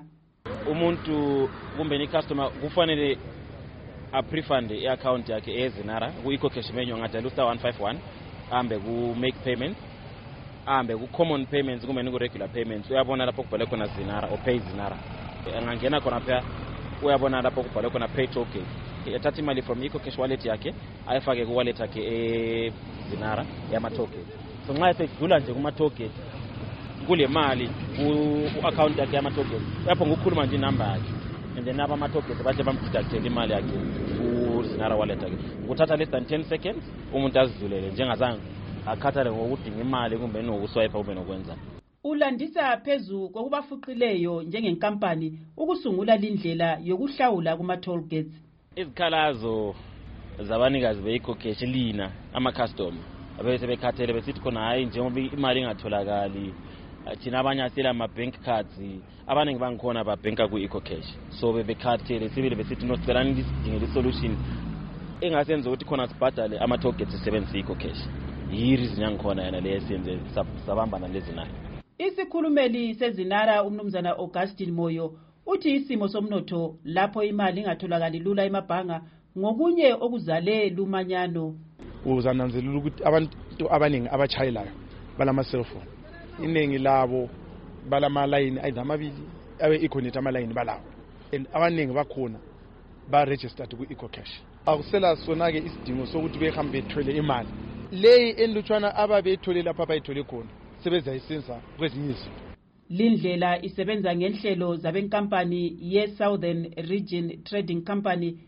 Speaker 26: Umuntu kumbe ni customer kufanele a prefund i-account yakhe ezinara ku-EcoCash menu angadala *151 ahambe ku make payment ahambe ku common payments kumbe ni ku regular payments uyabona lapho kubhalwe khona zinara or pay zinara angangena khona phela uyabona lapho kubhalwe khona pay toll gate yathatha imali from EcoCash wallet yakhe ayifake ku wallet yakhe ezinara yama toll gate. So nxa esedlula nje kuma toll gate kule mali ku-account yakhe yama-toll yapho ngokukhuluma nje inamba yakhe and then aba ama-toll bahle bamdeductele imali yakhe ku-zinara wallet yakhe kuthatha less than 10 seconds umuntu azidlulele njengazange akhathale ngokudinga imali kumbe nokuswipe ube nokwenza.
Speaker 7: Ulandisa phezu kokubafuqileyo njengenkampani ukusungula lindlela yokuhlawula kuma-toll gates.
Speaker 26: Izikhalazo zabanikazi be-EcoCash lina ama-customer abese bekhathele besithi khona hayi njengoba imali ingatholakali thina abanye asela ama-bank cards abaningi bangikhona babhenka ku-EcoCash so bebekhathele sibile besithi nosicela sidingele i-solution engasenza ukuthi khona sibhadale ama-toll gates sisebenzisa i-EcoCash. Yireason yangikhona yana leyo siyenze sabambana lezinara.
Speaker 7: Isikhulumeli sezinara umnumzana Augustine Moyo uthi isimo somnotho lapho imali ingatholakali lula emabhanga ngokunye okuzale lumanyano.
Speaker 8: Uzananzelela ukuthi abantu abaningi abachayelayo balama cellphone iningi labo balama line ayizamabili abe-Econet ama-line balawo and abaningi bakhona ba-registered ku-EcoCash. Akusela sona-ke isidingo sokuthi behambe bethwele imali leyi enlutshwana ababeyithole lapho abayithole khona sebezayisenza kwezinye izinto.
Speaker 7: Lindlela isebenza ngenhlelo zabenkampani ye-Southern Region Trading Company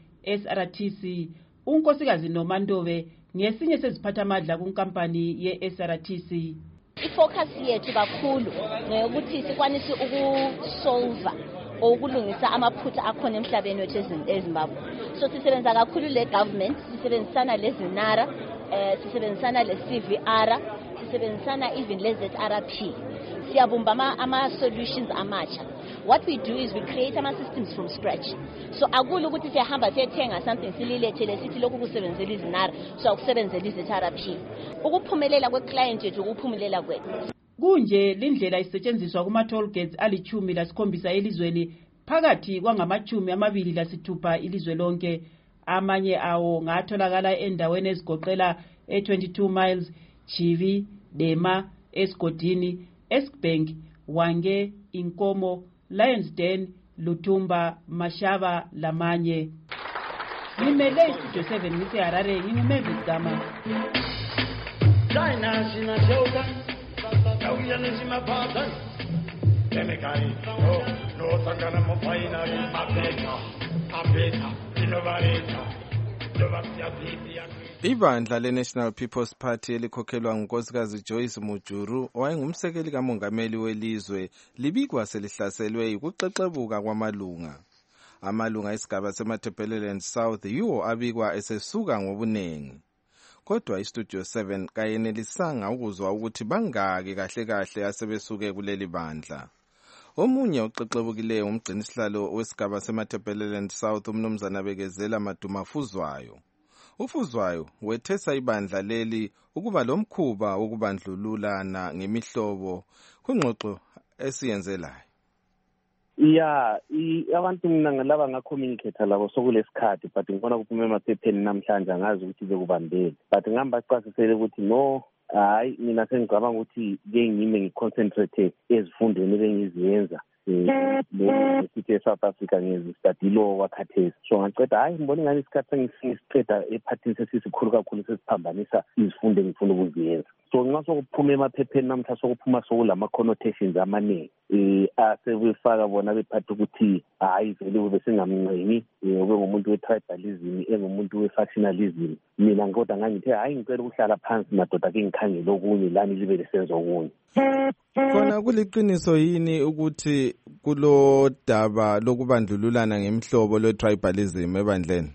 Speaker 7: SRTC. Unkosikazi Nomandove ngesinye seziphathamandla kunkampani ye-SRTC.
Speaker 9: Ifocus yethu kakhulu ngokuthi sikwanise ukusolva ukulungisa amaphutha akhona emhlabeni wethu eZimbabwe. So sisebenza kakhulu le government, sisebenzisana lezinara, sisebenzisana le-CVR, sisebenzisana even le-ZRP. Siyabumba ama-solutions amatsha. What we do is we create ama-systems from scratch. So akulu ukuthi siyahamba siyethenga something sililethele sithi lokhu kusebenzela izinara so akusebenzela i-ZRP. Ukuphumelela kwe-client yethu ukuphumelela kwethu.
Speaker 7: Kunje lindlela isetshenziswa kuma-toll gates ali-17 elizweni phakathi kwangama-26 ilizwe lonke. Amanye awo ngatholakala endaweni ezigoqela 22 miles, Chivi, Dema, Esgodini, Eskbank, Wange, Inkomo, Lionsden, Lutumba, Mashaba lamanye. Ngimele Studio 7 ngiseHarare, nginguMavis Gama.
Speaker 2: China sina shoka, tawiyana sima patan. Kemekai, no tangana mo finally apeta, innovator.
Speaker 22: Ibandla le-National People's Party elikhokhelwa ngunkosikazi Joyce Mujuru owayengumsekeli kamongameli welizwe libikwa selihlaselwe ukuxexebuka kwamalunga. Amalunga esigaba seMatabeleland South yiwo abikwa esesuka ngobuningi. Kodwa iStudio 7 kayenelisanga ukuzwa ukuthi bangaki kahle asebesuke kuleli bandla. Omunye oxexebukileyo umgcinisihlalo wesigaba seMatabeleland South umnumzana Bekezela Madumafuzwayo. Ufuzwayo wethesa ibandla leli ukuba lomkhuba wokubandlululana ngemihlobo kwingxoxo esiyenzelayo.
Speaker 10: Abantu mina ngalaba ngacommunicate labo sokulesikhathi but ngibona kuphume emaphepheni namhlanje angazi ukuthi bekubambele. But ngihamba siqasisele ukuthi no, hayi mina sengicabanga ukuthi ke ngime ngiconcentrate ezifundweni ebengiziyenza nesithi eSouth Africa ngezistudy law wakhathesi. So ngiceda hayi ngibona ngani isikhathi sengisiqeda ephathini sesikhulu kakhulu sesiphambanisa izifundo engifuna ukuziyenza. So nxa sokuphuma emaphepheni namhla sokuphuma sokulama connotations amaningi asebefaka bona bephatha ukuthi hayi vele ube singamnqeni ube ngumuntu we-tribalism engumuntu we-factionalism. Mina ngodwa ngangithe hayi ngicela ukuhlala phansi madoda ke ngikhangele okunye lani libe lesenzo okunye.
Speaker 22: Khona kuliqiniso yini ukuthi kulo daba lokubandlululana ngemihlobo lo-tribalism ebandleni?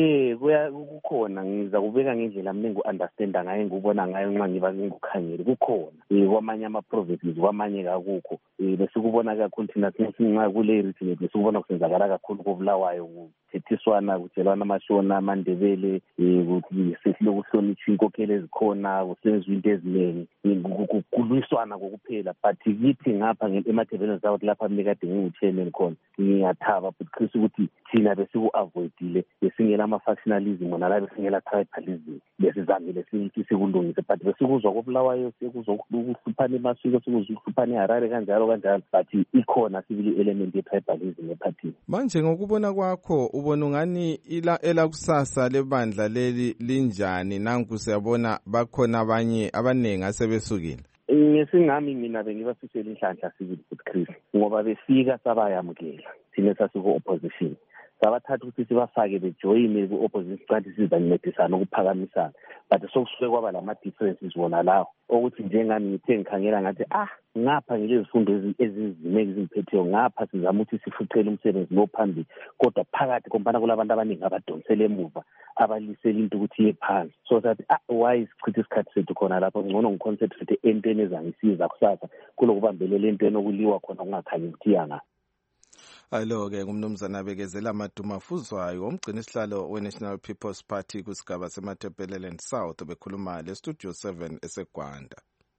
Speaker 10: Kukhona ngiza kubeka ngendlela mina ngu-understanda ngayo ngubona ngayo nxa ngiba ngikukhangele kukhona kwamanye ama-provinces kwamanye kakukho besikubona kakhulu thina sinxa kule region besikubona kusenzakala kakhulu koBulawayo kuthethiswana kutshelwana amashona amandebele sesiloku hlonitshwa inkokhelo ezikhona kusenziwa into eziningi kulwiswana kokuphela but kithi ngapha eMatabeleland South lapha mina kade ngingu-chairman khona ngiyathaba but Chris ukuthi thina besiku-avoidile besingela ama-factionalism nalabo besingela tribalism besizamile sithi sikulungise but besikuzwa koBulawayo sikuzwa ukuhluphana emasiko sikuzwa ukuhluphana eHarare kanjalo but ikhona sibili element ye-tribalism ephathini.
Speaker 22: Manje ngokubona kwakho ubona ungani elakusasa lebandla leli linjani nanku siyabona bakhona abanye abaningi asebesukile?
Speaker 10: Ngesingami mina bengibafisela inhlanhla sibili futhi Chris ngoba befika sabayamukela thina sasiku-opposition sabathatha ukuthi sibafake bejoyine ku-opposition sicathi sizancedisana ukuphakamisana but sokusuke kwaba lama-differences wona lawo ukuthi njengami ngithe ngikhangela ngathi ngapha ngilezifundo ezinzima ezingiphetheyo ngapha sizama ukuthi sifucele umsebenzi lo phambili kodwa phakathi kompana kulabantu abaningi abadonsele emuva abalisela into ukuthi iye phansi so sathi why sichithe isikhathi sethu khona lapho ngcono ngiconcentrate entweni ezangisiza kusasa kulokubambelela entweni okuliwa khona kungakhanyi ukuthi yanga.
Speaker 22: Alo-ke ngumnumzana Bekezela Madumafuzwayo umgcinisihlalo we-National People's Party kusigaba seMatabeleland South bekhuluma leStudio 7 eseGwanda.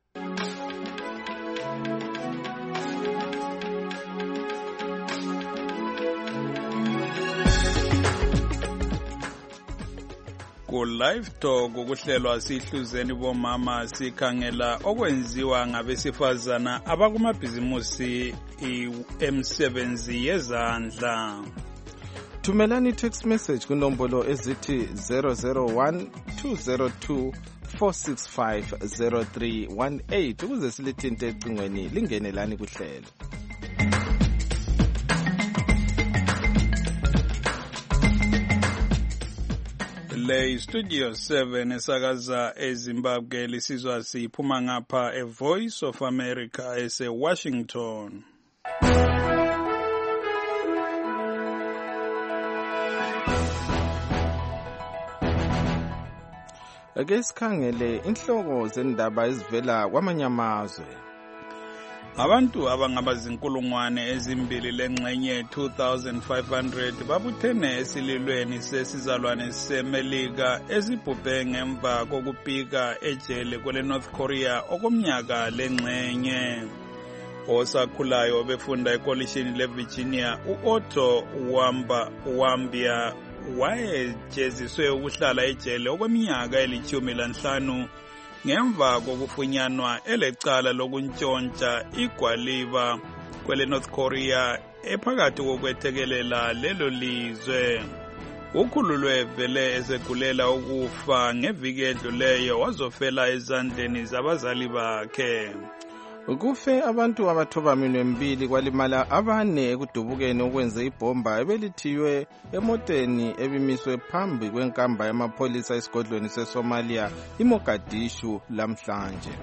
Speaker 24: Ku-Live Talk ukuhlelwa sihluzeni bomama sikhangela okwenziwa ngabesifazana abakumabhizimusi emsebenzi yezandla.
Speaker 22: Thumelani text message kunombolo ezithi 001-202-465-0318 ukuze silithinte ecingweni lingenelani kuhlelo.
Speaker 24: Le Studio 7 esakaza eZimbabwe lisizwa siphuma ngapha eVoice of America eseWashington.
Speaker 22: Ake sikhangele inhloko zendaba ezivela kwamanye amazwe.
Speaker 24: Abantu abangabazinkulungwane ezimbili lengxenye 2500 babuthene esililweni sesizalwane seMelika ezibhubhe ngemva kokupika ejele kwele North Korea okomnyaka lengxenye. osakhulayo befunda ekolishini leVirginia u-Otto Wambia wayejeziswe ukuhlala ejele okweminyaka 15 ngemva kokufunyanwa elecala lokuntshontsha igwaliba kwele North Korea ephakathi kokwethekelela lelo lizwe. Ukhululwe vele esegulela ukufa ngeviki edluleyo wazofela ezandleni zabazali bakhe.
Speaker 22: Kufe abantu abathobaminwe 2 kwalimala 4 ekudubukeni okwenze ibhomba ebelithiywe emoteni ebimiswe phambi kwenkamba yamapholisa esigodlweni seSomalia iMogadishu lamhlanje.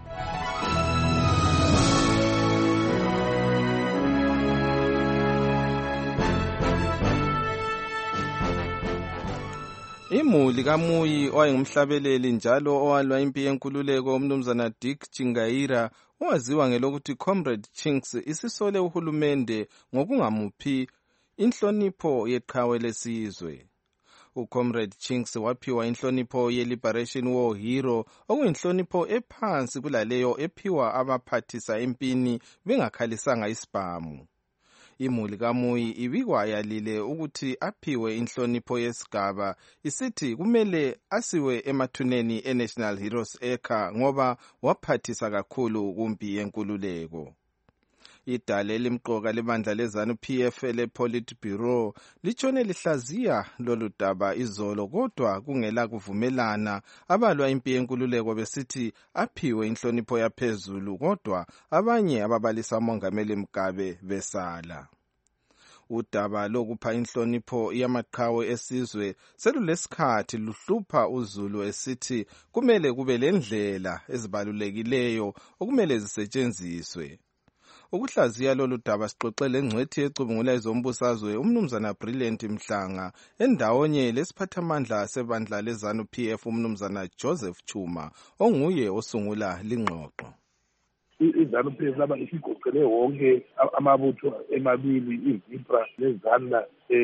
Speaker 22: Imuli kaMuyi owayengumhlabeleli njalo owalwa impi yenkululeko umnumzana Dick Chingaira owaziwa ngelokuthi Comrade Chinks isisole uhulumende ngokungamuphi inhlonipho yeqhawe lesizwe. uComrade Chinks waphiwa inhlonipho ye-Liberation War Hero okuyinhlonipho ephansi kulaleyo ephiwa abaphathisa empini bengakhalisanga isibhamu. Imuli kaMuyi ibikwa yalile ukuthi aphiwe inhlonipho yesigaba isithi kumele asiwe emathuneni eNational Heroes Acre ngoba waphathisa kakhulu kumpi yenkululeko. Idale elimqoka lebandla leZANU-PF le-Politburo litshone lihlaziya lolu daba izolo kodwa kungela kuvumelana abalwa impi yenkululeko besithi aphiwe inhlonipho yaphezulu kodwa abanye ababalisa uMongameli Mugabe besala. Udaba lokupha inhlonipho yamaqhawe esizwe selulesikhathi luhlupha uZulu esithi kumele kube lendlela ezibalulekileyo okumele zisetshenziswe. Ukuhlaziya lolu daba sixoxele ngcwethi ecubungula ezombusazwe umnumzana Brilliant Mhlanga endawonye lesiphathamandla sebandla leZANU-PF umnumzana Joseph Chuma onguye osungula lingxoxo.
Speaker 11: iZANU-PF laba isigoqele wonke amabutho emabili iZIPRA leZANU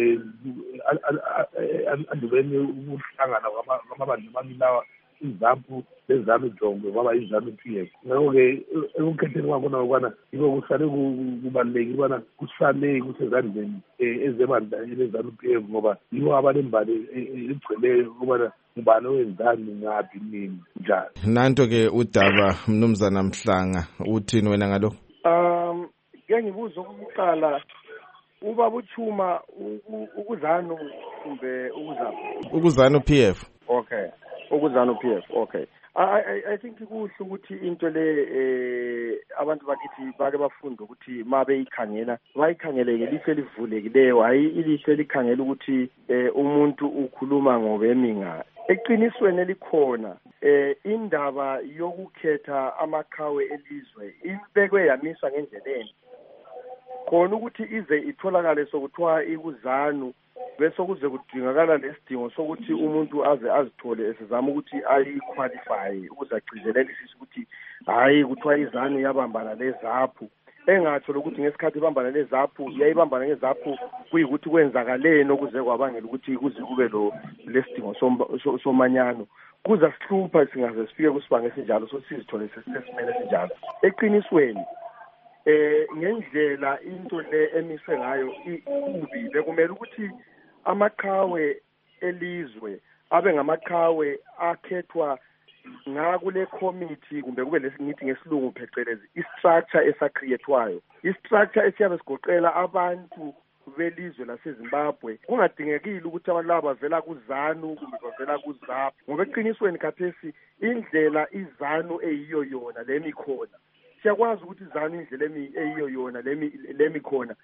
Speaker 11: andubeni ukuhlangana kwamabandla amabili lawa iZAPU leZANU-Jongwe kwaba iZANU-PF. Ngakho-ke ekukhetheni kwakhona ukubana yiko kusale kubalulekile ukubana kusale kusezandleni ezebandla leZANU-PF ngoba yiwo abalembali egcweleyo ukubana ngubani wenzani ngaphi nini njani.
Speaker 22: Nanto-ke udaba mnumzana Mhlanga uthini wena ngalo?
Speaker 12: Ke ngibuza ukuqala ubaba uChuma ukuzanu kumbe
Speaker 22: ukuzanu-PF.
Speaker 12: Okay. ukuzanu-PF. Okay. I think kuhle ukuthi into le abantu bakithi bake bafunda ukuthi mabe ikhangela bayikhangeleke lihle livulekileyo hayi ilihle likhangela ukuthi umuntu ukhuluma ngobeminga. Eqinisweni elikhona indaba yokukhetha amaqhawe elizwe ibekwe yamiswa ngendleleni khona ukuthi ize itholakale sokuthiwa ikuzanu bese kuze kudingakala lesidingo sokuthi umuntu aze azithole esizama ukuthi ayiqualify ukuze agcizelelise ukuthi hayi kuthiwa izanu yabambana leZAPU engatsho ukuthi ngesikhathi ibambana leZAPU yayibambana ngeZAPU kuyikuthi kwenzakaleni okuze kwabangela ukuthi kuze kube lo lesidingo somanyano kuza sihlupha singaze sifike kusibanga esinjalo sosizithole sesimele sinjalo. Eqinisweni ngendlela into le emise ngayo ibi bekumele ukuthi amaqhawe elizwe abe ngamaqhawe akhethwa ngakule committee kumbe kube lesingithi ngesilungu phecelezi istructure esacreatwayo istructure esiyabe sigoqela abantu belizwe laseZimbabwe kungadingekile ukuthi abantu laba bavela kuZANU kumbe bavela kuZAPU ngoba eqinisweni khathesi indlela iZANU eyiyo yona lemikhona siyakwazi ukuthi izanu indlela eyiyo yona lemikhona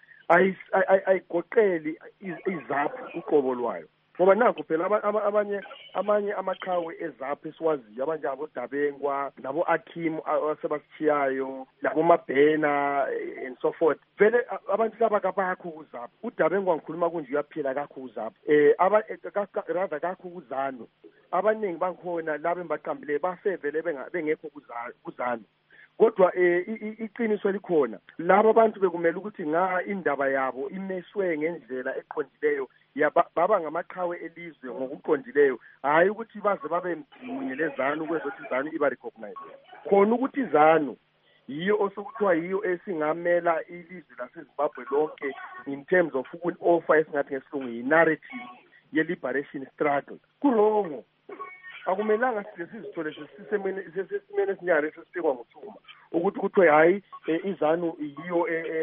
Speaker 12: ayigoqeli iZAPU uqobo lwayo ngoba nakho phela amanye amaqhawe eZAPU esiwaziyo abanjengabo Dabengwa nabo Akim asebashiyayo nabo Mabhena and so forth vele abantu laba kabakho kuZAPU uDabengwa ngikhuluma kunje uyaphila kakho kuZAPU rather kakho kuZANU abaningi bankhona laba embaqambile basevele bengekho kuZANU kodwa iqiniso likhona laba abantu bekumele ukuthi indaba yabo imeswe ngendlela eqondileyo baba ngamaqhawe elizwe ngokuqondileyo hayi ukuthi baze babe mdunye leZANU kwezothi iZANU iba recognize khona ukuthi iZANU yiyo osokuthiwa yiyo esingamela ilizwe laseZimbabwe lonke in terms of uku-offer esingathi ngesilungu yi-narrative ye-liberation struggle. Kurongo. Akumelanga sizithole sesimene esinyare esesibekwa nguThuma ukuthi kuthiwe hayi iZANU yiyo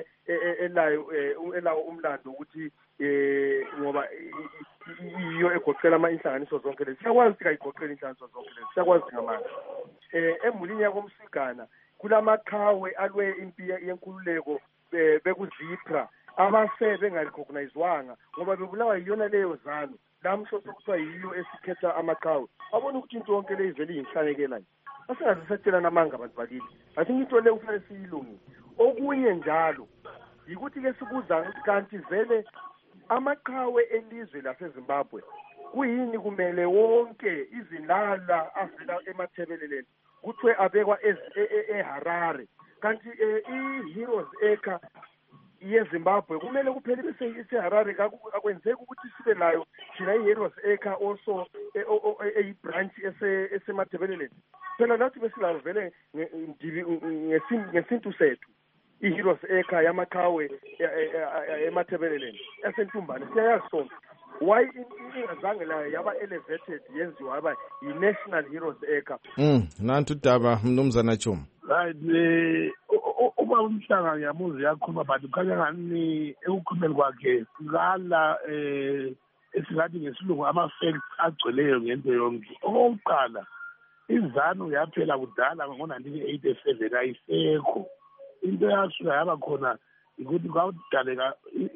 Speaker 12: elayo umlando ukuthi ngoba yiyo egoqela inhlanganiso zonke lezi. Siyakwazi ukuthi kayigoqela inhlanganiso zonke lezi, siyakwazi ngamanje. Emulini yakomsukana kulamaqhawe alwe impi yenkululeko bekuzipra abase bengarecognizewanga ngoba bebulawa yiyona leyo ZANU. Lamsho sokuthiwa yiyo esikhetha amaqhawe. Abona ukuthi into yonke le ivele yinhlanekela nje. Asingazisetshela namanga abantu bakini. I think into le kufanele siyilungise. Okunye njalo yikuthi ke sikuza ukuthi kanti vele amaqhawe elizwe laseZimbabwe kuyini kumele wonke izilala avela emathebeleleni kuthiwe abekwa eHarare kanti i-Heroes Acre yeZimbabwe kumele kuphele bese iseHarare akwenzeki ukuthi sibe nayo thina i-Heroes Acre also eyi-branch esemathebeleleni. Phela nathi besilavele ngesintu sethu i-Heroes Acre yamaqhawe emathebeleleni esentumbane siyayazi sonke. Why ingazange layo yaba elevated yenziwa yaba yi-National Heroes Acre?
Speaker 22: Nantu udaba Mnumzana Chuma.
Speaker 11: Right, uma umhlanga ngiyamuzi yakhuluma but kukhanya ngani ekukhulumeni kwakhe ngala esingathi ngesilungu ama-facts agcweleyo ngento yonke. Okokuqala iZANU yaphela kudala ngo-1987 ayisekho. Into yasuka yaba khona ukuthi kwakudaleka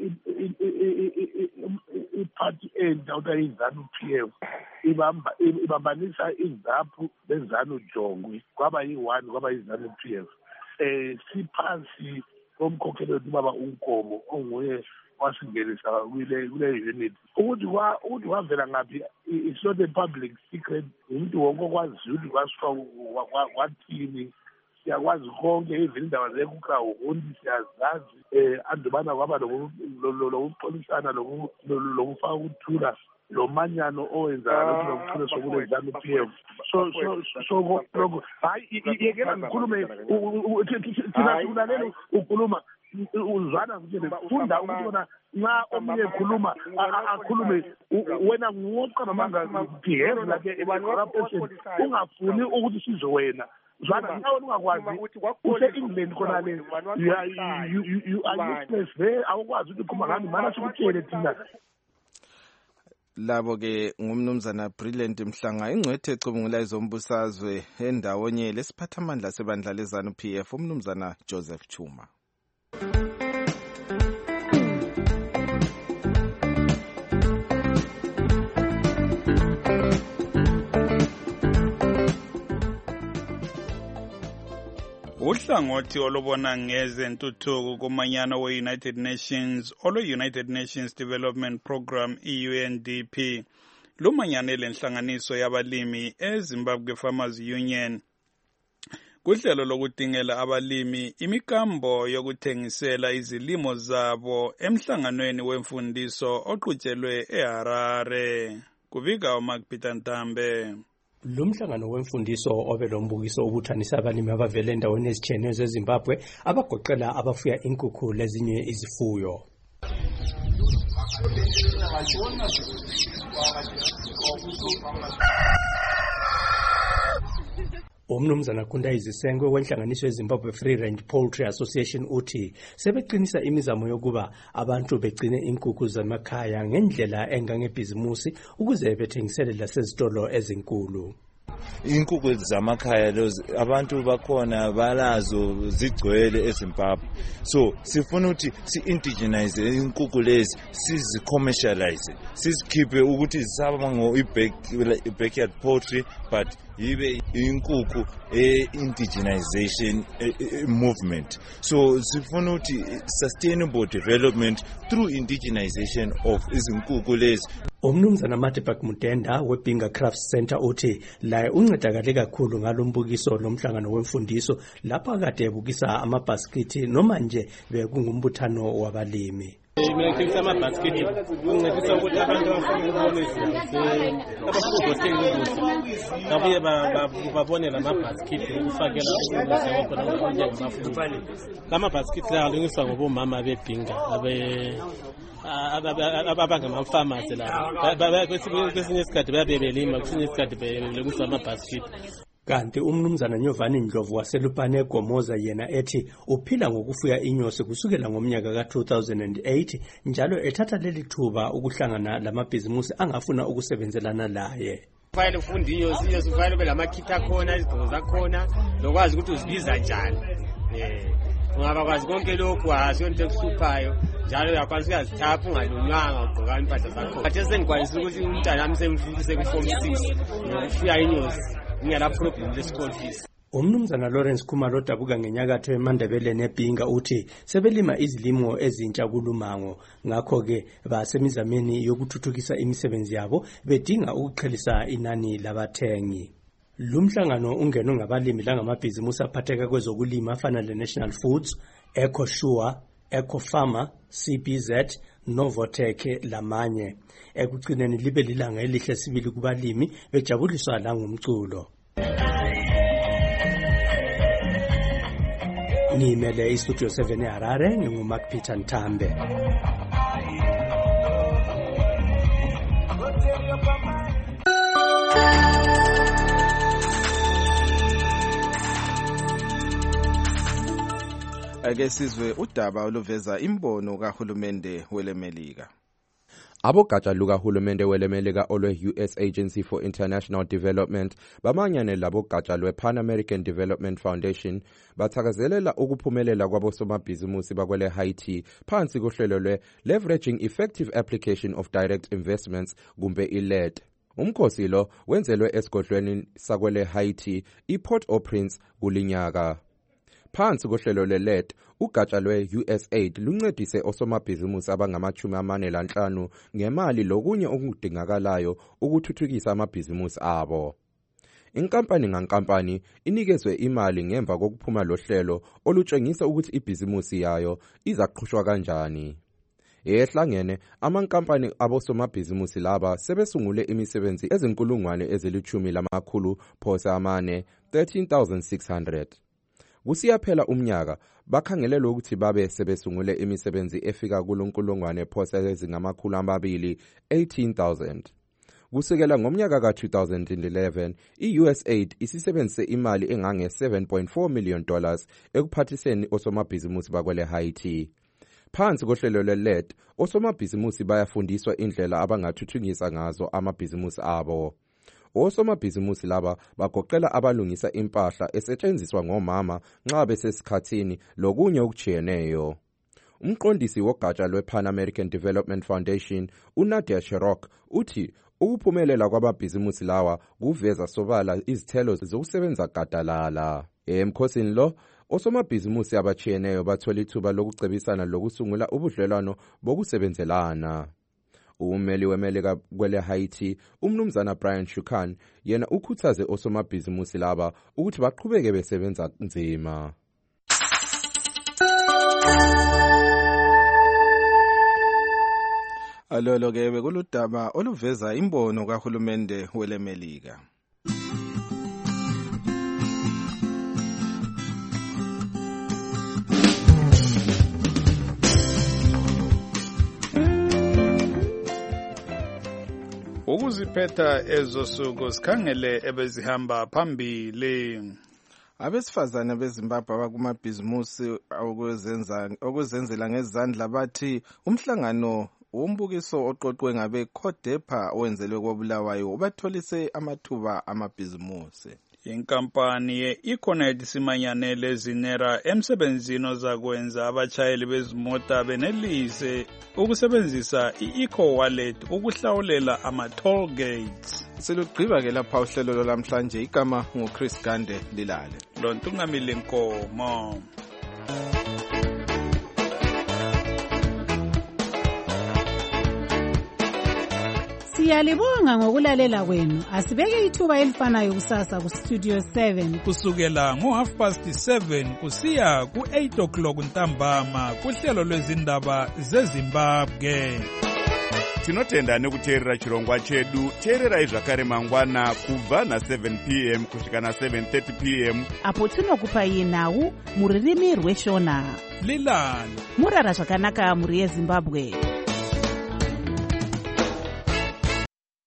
Speaker 11: i-party entsha kuthiwa i-ZANU-PF ibambanisa iZAPU le-ZANU Jongwe kwaba yi-1 kwaba yi-ZANU-PF. Siphansi komkhokheli wethu ubaba uNkomo onguye wasingenisa kule unit ukuthi wavela ngaphi it's not a public secret. Umuntu wonke okwaziyo ukuthi kwasuka kwathini. Siyakwazi konke even indaba zekukahundi siyazazi andubana kwaba lokuxolisana lokufaka ukuthula lo manyano owenzakala lokuthula sokule ZANU-PF. So lokho hayi yekela ngikhulume thina sikulalele ukhuluma uzwana nje funda ukuthi wona nxa omunye ekhuluma akhulume wena nguwoqaba manga behave like a person ungafuni ukuthi size wena zwana nxa ungakwazi use-England khona le you are useless there awukwazi ukuthi khuma ngani mana sikutshele thina.
Speaker 22: Labo-ke ngumnumzana Brilliant Mhlanga ingcwethe ecubungula ezombusazwe endawonye lesiphathamandla sebandla le-ZANU-PF umnumzana Joseph Chuma.
Speaker 24: Uhlangothi olubona ngezentuthuko kumanyano we-United Nations olu-United Nations Development Program i-UNDP lumanyanele inhlanganiso yabalimi eZimbabwe Farmers Union kuhlelo lokudingela abalimi imikambo yokuthengisela izilimo zabo emhlanganweni wemfundiso oqhutshelwe eHarare. Kubika uMark Peter Ntambe.
Speaker 13: Lumhlangano wemfundiso obe lombukiso ubuthanisa abalimi abavela endaweni ezitshiyeneyo zeZimbabwe abagoqela abafuya inkukhu lezinye izifuyo. Umnumzana Kunda Izisengwe wenhlanganiso yeZimbabwe Free Range Poultry Association uthi sebeqinisa imizamo yokuba abantu begcine inkukhu zamakhaya ngendlela engangebhizimusi ukuze bethengisele lasezitolo ezinkulu.
Speaker 14: Inkukhu zamakhaya abantu bakhona balazo zigcwele eZimbabwe, so sifuna ukuthi si-indigenize inkukhu lezi sizi-commercialize sizikhiphe ukuthi zisaba i-backyard poultry but yibe inkukhu indigenization movement. So sifuna ukuthi sustainable development through indigenization of izinkukhu lezi.
Speaker 13: Umnumzana Matebak Mutenda weBinga Crafts Center uthi la uncedakale kakhulu ngalombukiso lomhlangano wemfundiso lapha kade ebukisa amabhaskithi noma nje bekungumbuthano wabalimi.
Speaker 3: Mina ngithengisa amabhasikidi kungancedisa ukuthi abantu babuye babone lamabhasikidi ukufakela ukudla kwakhona njengamafuta. Lamabhasikidi lawa alungiswa ngobomama bebhinga abangamafamasi la kwesinye isikhathi babebelima kwesinye isikhathi belungisa amabhasikidi.
Speaker 13: Kanti umnumzana Nyovani Ndlovu waselupane eGomoza yena ethi uphila ngokufuya inyosi kusukela ngomnyaka ka-2008 njalo ethatha leli thuba ukuhlangana lamabhizimusi angafuna ukusebenzelana laye.
Speaker 15: Kufanele ufunde inyosi kufanele ube lamakhiti akhona, izigqoko zakhona, lokwazi ukuthi uzibiza njani. Ungaba kwazi konke lokhu asiyonto ekuhluphayo njalo uyakwazi uyazithapha ungalunywanga ugqoka impahla zakho. Khathi sengikwanisa ukuthi umntana wami semfundise ku-form 6 ngokufuya inyosi.
Speaker 13: Umnumzana Lawrence Khumalo odabuka ngenyakatho eMandebele neBhinga uthi sebelima izilimo ezintsha kulumango ngakho-ke basemizameni yokuthuthukisa imisebenzi yabo bedinga ukuqhelisa inani labathengi. Lumhlangano ungenwe ngabalimi langamabhizimusi aphatheka kwezokulima afana le-National Foods, EcoSure, EcoFarmer, CBZ, Novotech lamanye. Ekugcineni libe lilanga elihle sibili kubalimi bejabuliswa la ngumculo. Ngimele iStudio 7 eHarare nginguMark Peter Ntambe.
Speaker 22: Ake sizwe udaba oluveza imbono kahulumende welemelika.
Speaker 16: Abogatsha lukahulumende welemelika olwe-US Agency for International Development bamanyane labogatsha lwe-Pan American Development Foundation bathakazelela ukuphumelela kwabosomabhizimusi bakwele Haiti phansi kohlelo lwe-Leveraging Effective Application of Direct Investments kumbe i-LED. Umkhosi lo wenzelwe esigodlweni sakwele Haiti i-Port-au-Prince kulinyaka. Phansi kohlelo le-LED, ugatsha lwe-USAID luncedise osomabhizimusi abangama-45 ngemali lokunye okudingakalayo ukuthuthukisa amabhizimusi abo. Inkampani ngankampani inikezwe imali ngemva kokuphuma lohlelo olutshengisa ukuthi ibhizimusi yayo izaqhushwa kanjani. Ehlangene amankampani abosomabhizimusi laba sebesungule imisebenzi ezinkulungwane ezili-10 phose amane 13,600. Kusiyaphela umnyaka bakhangelelwe ukuthi babe sebesungule imisebenzi efika kulunkulungwane phose ezingama-200 18,000. Kusukela ngomnyaka ka-2011 i-USAID isisebenzise imali engange $7.4 million ekuphathiseni osomabhizimusi bakwele Haiti. Phansi kohlelo le-LED osomabhizimusi bayafundiswa indlela abangathuthukisa ngazo amabhizimusi abo. Osomabhizimusi laba bagoqela abalungisa impahla esetshenziswa ngomama nxa besesikhathini lokunye okujiyeneyo. Umqondisi wogatsha lwe-Pan American Development Foundation uNadia Sherrock uthi ukuphumelela kwababhizimusi lawa kuveza sobala izithelo zokusebenza gadalala. Emkhosini lo osomabhizimusi abajiyeneyo bathola ithuba lokucebisana lokusungula ubudlelwano bokusebenzelana. Umeli wemelika kwele Haiti umnumzana Brian Shukan yena ukhuthaze osomabhizimusi laba ukuthi baqhubeke besebenza nzima.
Speaker 22: Alolo ke bekuludaba oluveza imbono kahulumende welemelika.
Speaker 24: Ukuziphetha ezosuku sikhangele ebezihamba phambili.
Speaker 22: Abesifazane beZimbabwe abakumabhizimusi okuzenzela ngezandla bathi umhlangano umbukiso oqoqwe ngabe Codepa owenzelwe koBulawayo ubatholise amathuba amabhizimusi.
Speaker 24: Inkampani ye-Econet simanyanele zinera emsebenzini ozakwenza abashayeli bezimota benelise ukusebenzisa i-eco-wallet ukuhlawulela ama-toll gates.
Speaker 22: Silugqiba ke lapha uhlelo lamhlanje igama nguChris Gande Lilale.
Speaker 24: Lontungamile Nkomo.
Speaker 1: Siyalibonga ngokulalela kwenu. Asibeke ithuba elifanayo kusasa ku Studio 7
Speaker 24: kusukela ngo7:30 kusiya ku8 o'clock ntambama kuhlelo lwezindaba zeZimbabwe.
Speaker 4: Tinotenda nekuteerera chirongwa chedu. Teererai zvakare mangwana kubva na7 p.m. kusvika na7:30 p.m.
Speaker 23: apo tinokupai nhau muririmi rweshona.
Speaker 24: Lilani
Speaker 23: murara zvakanaka muri yeZimbabwe.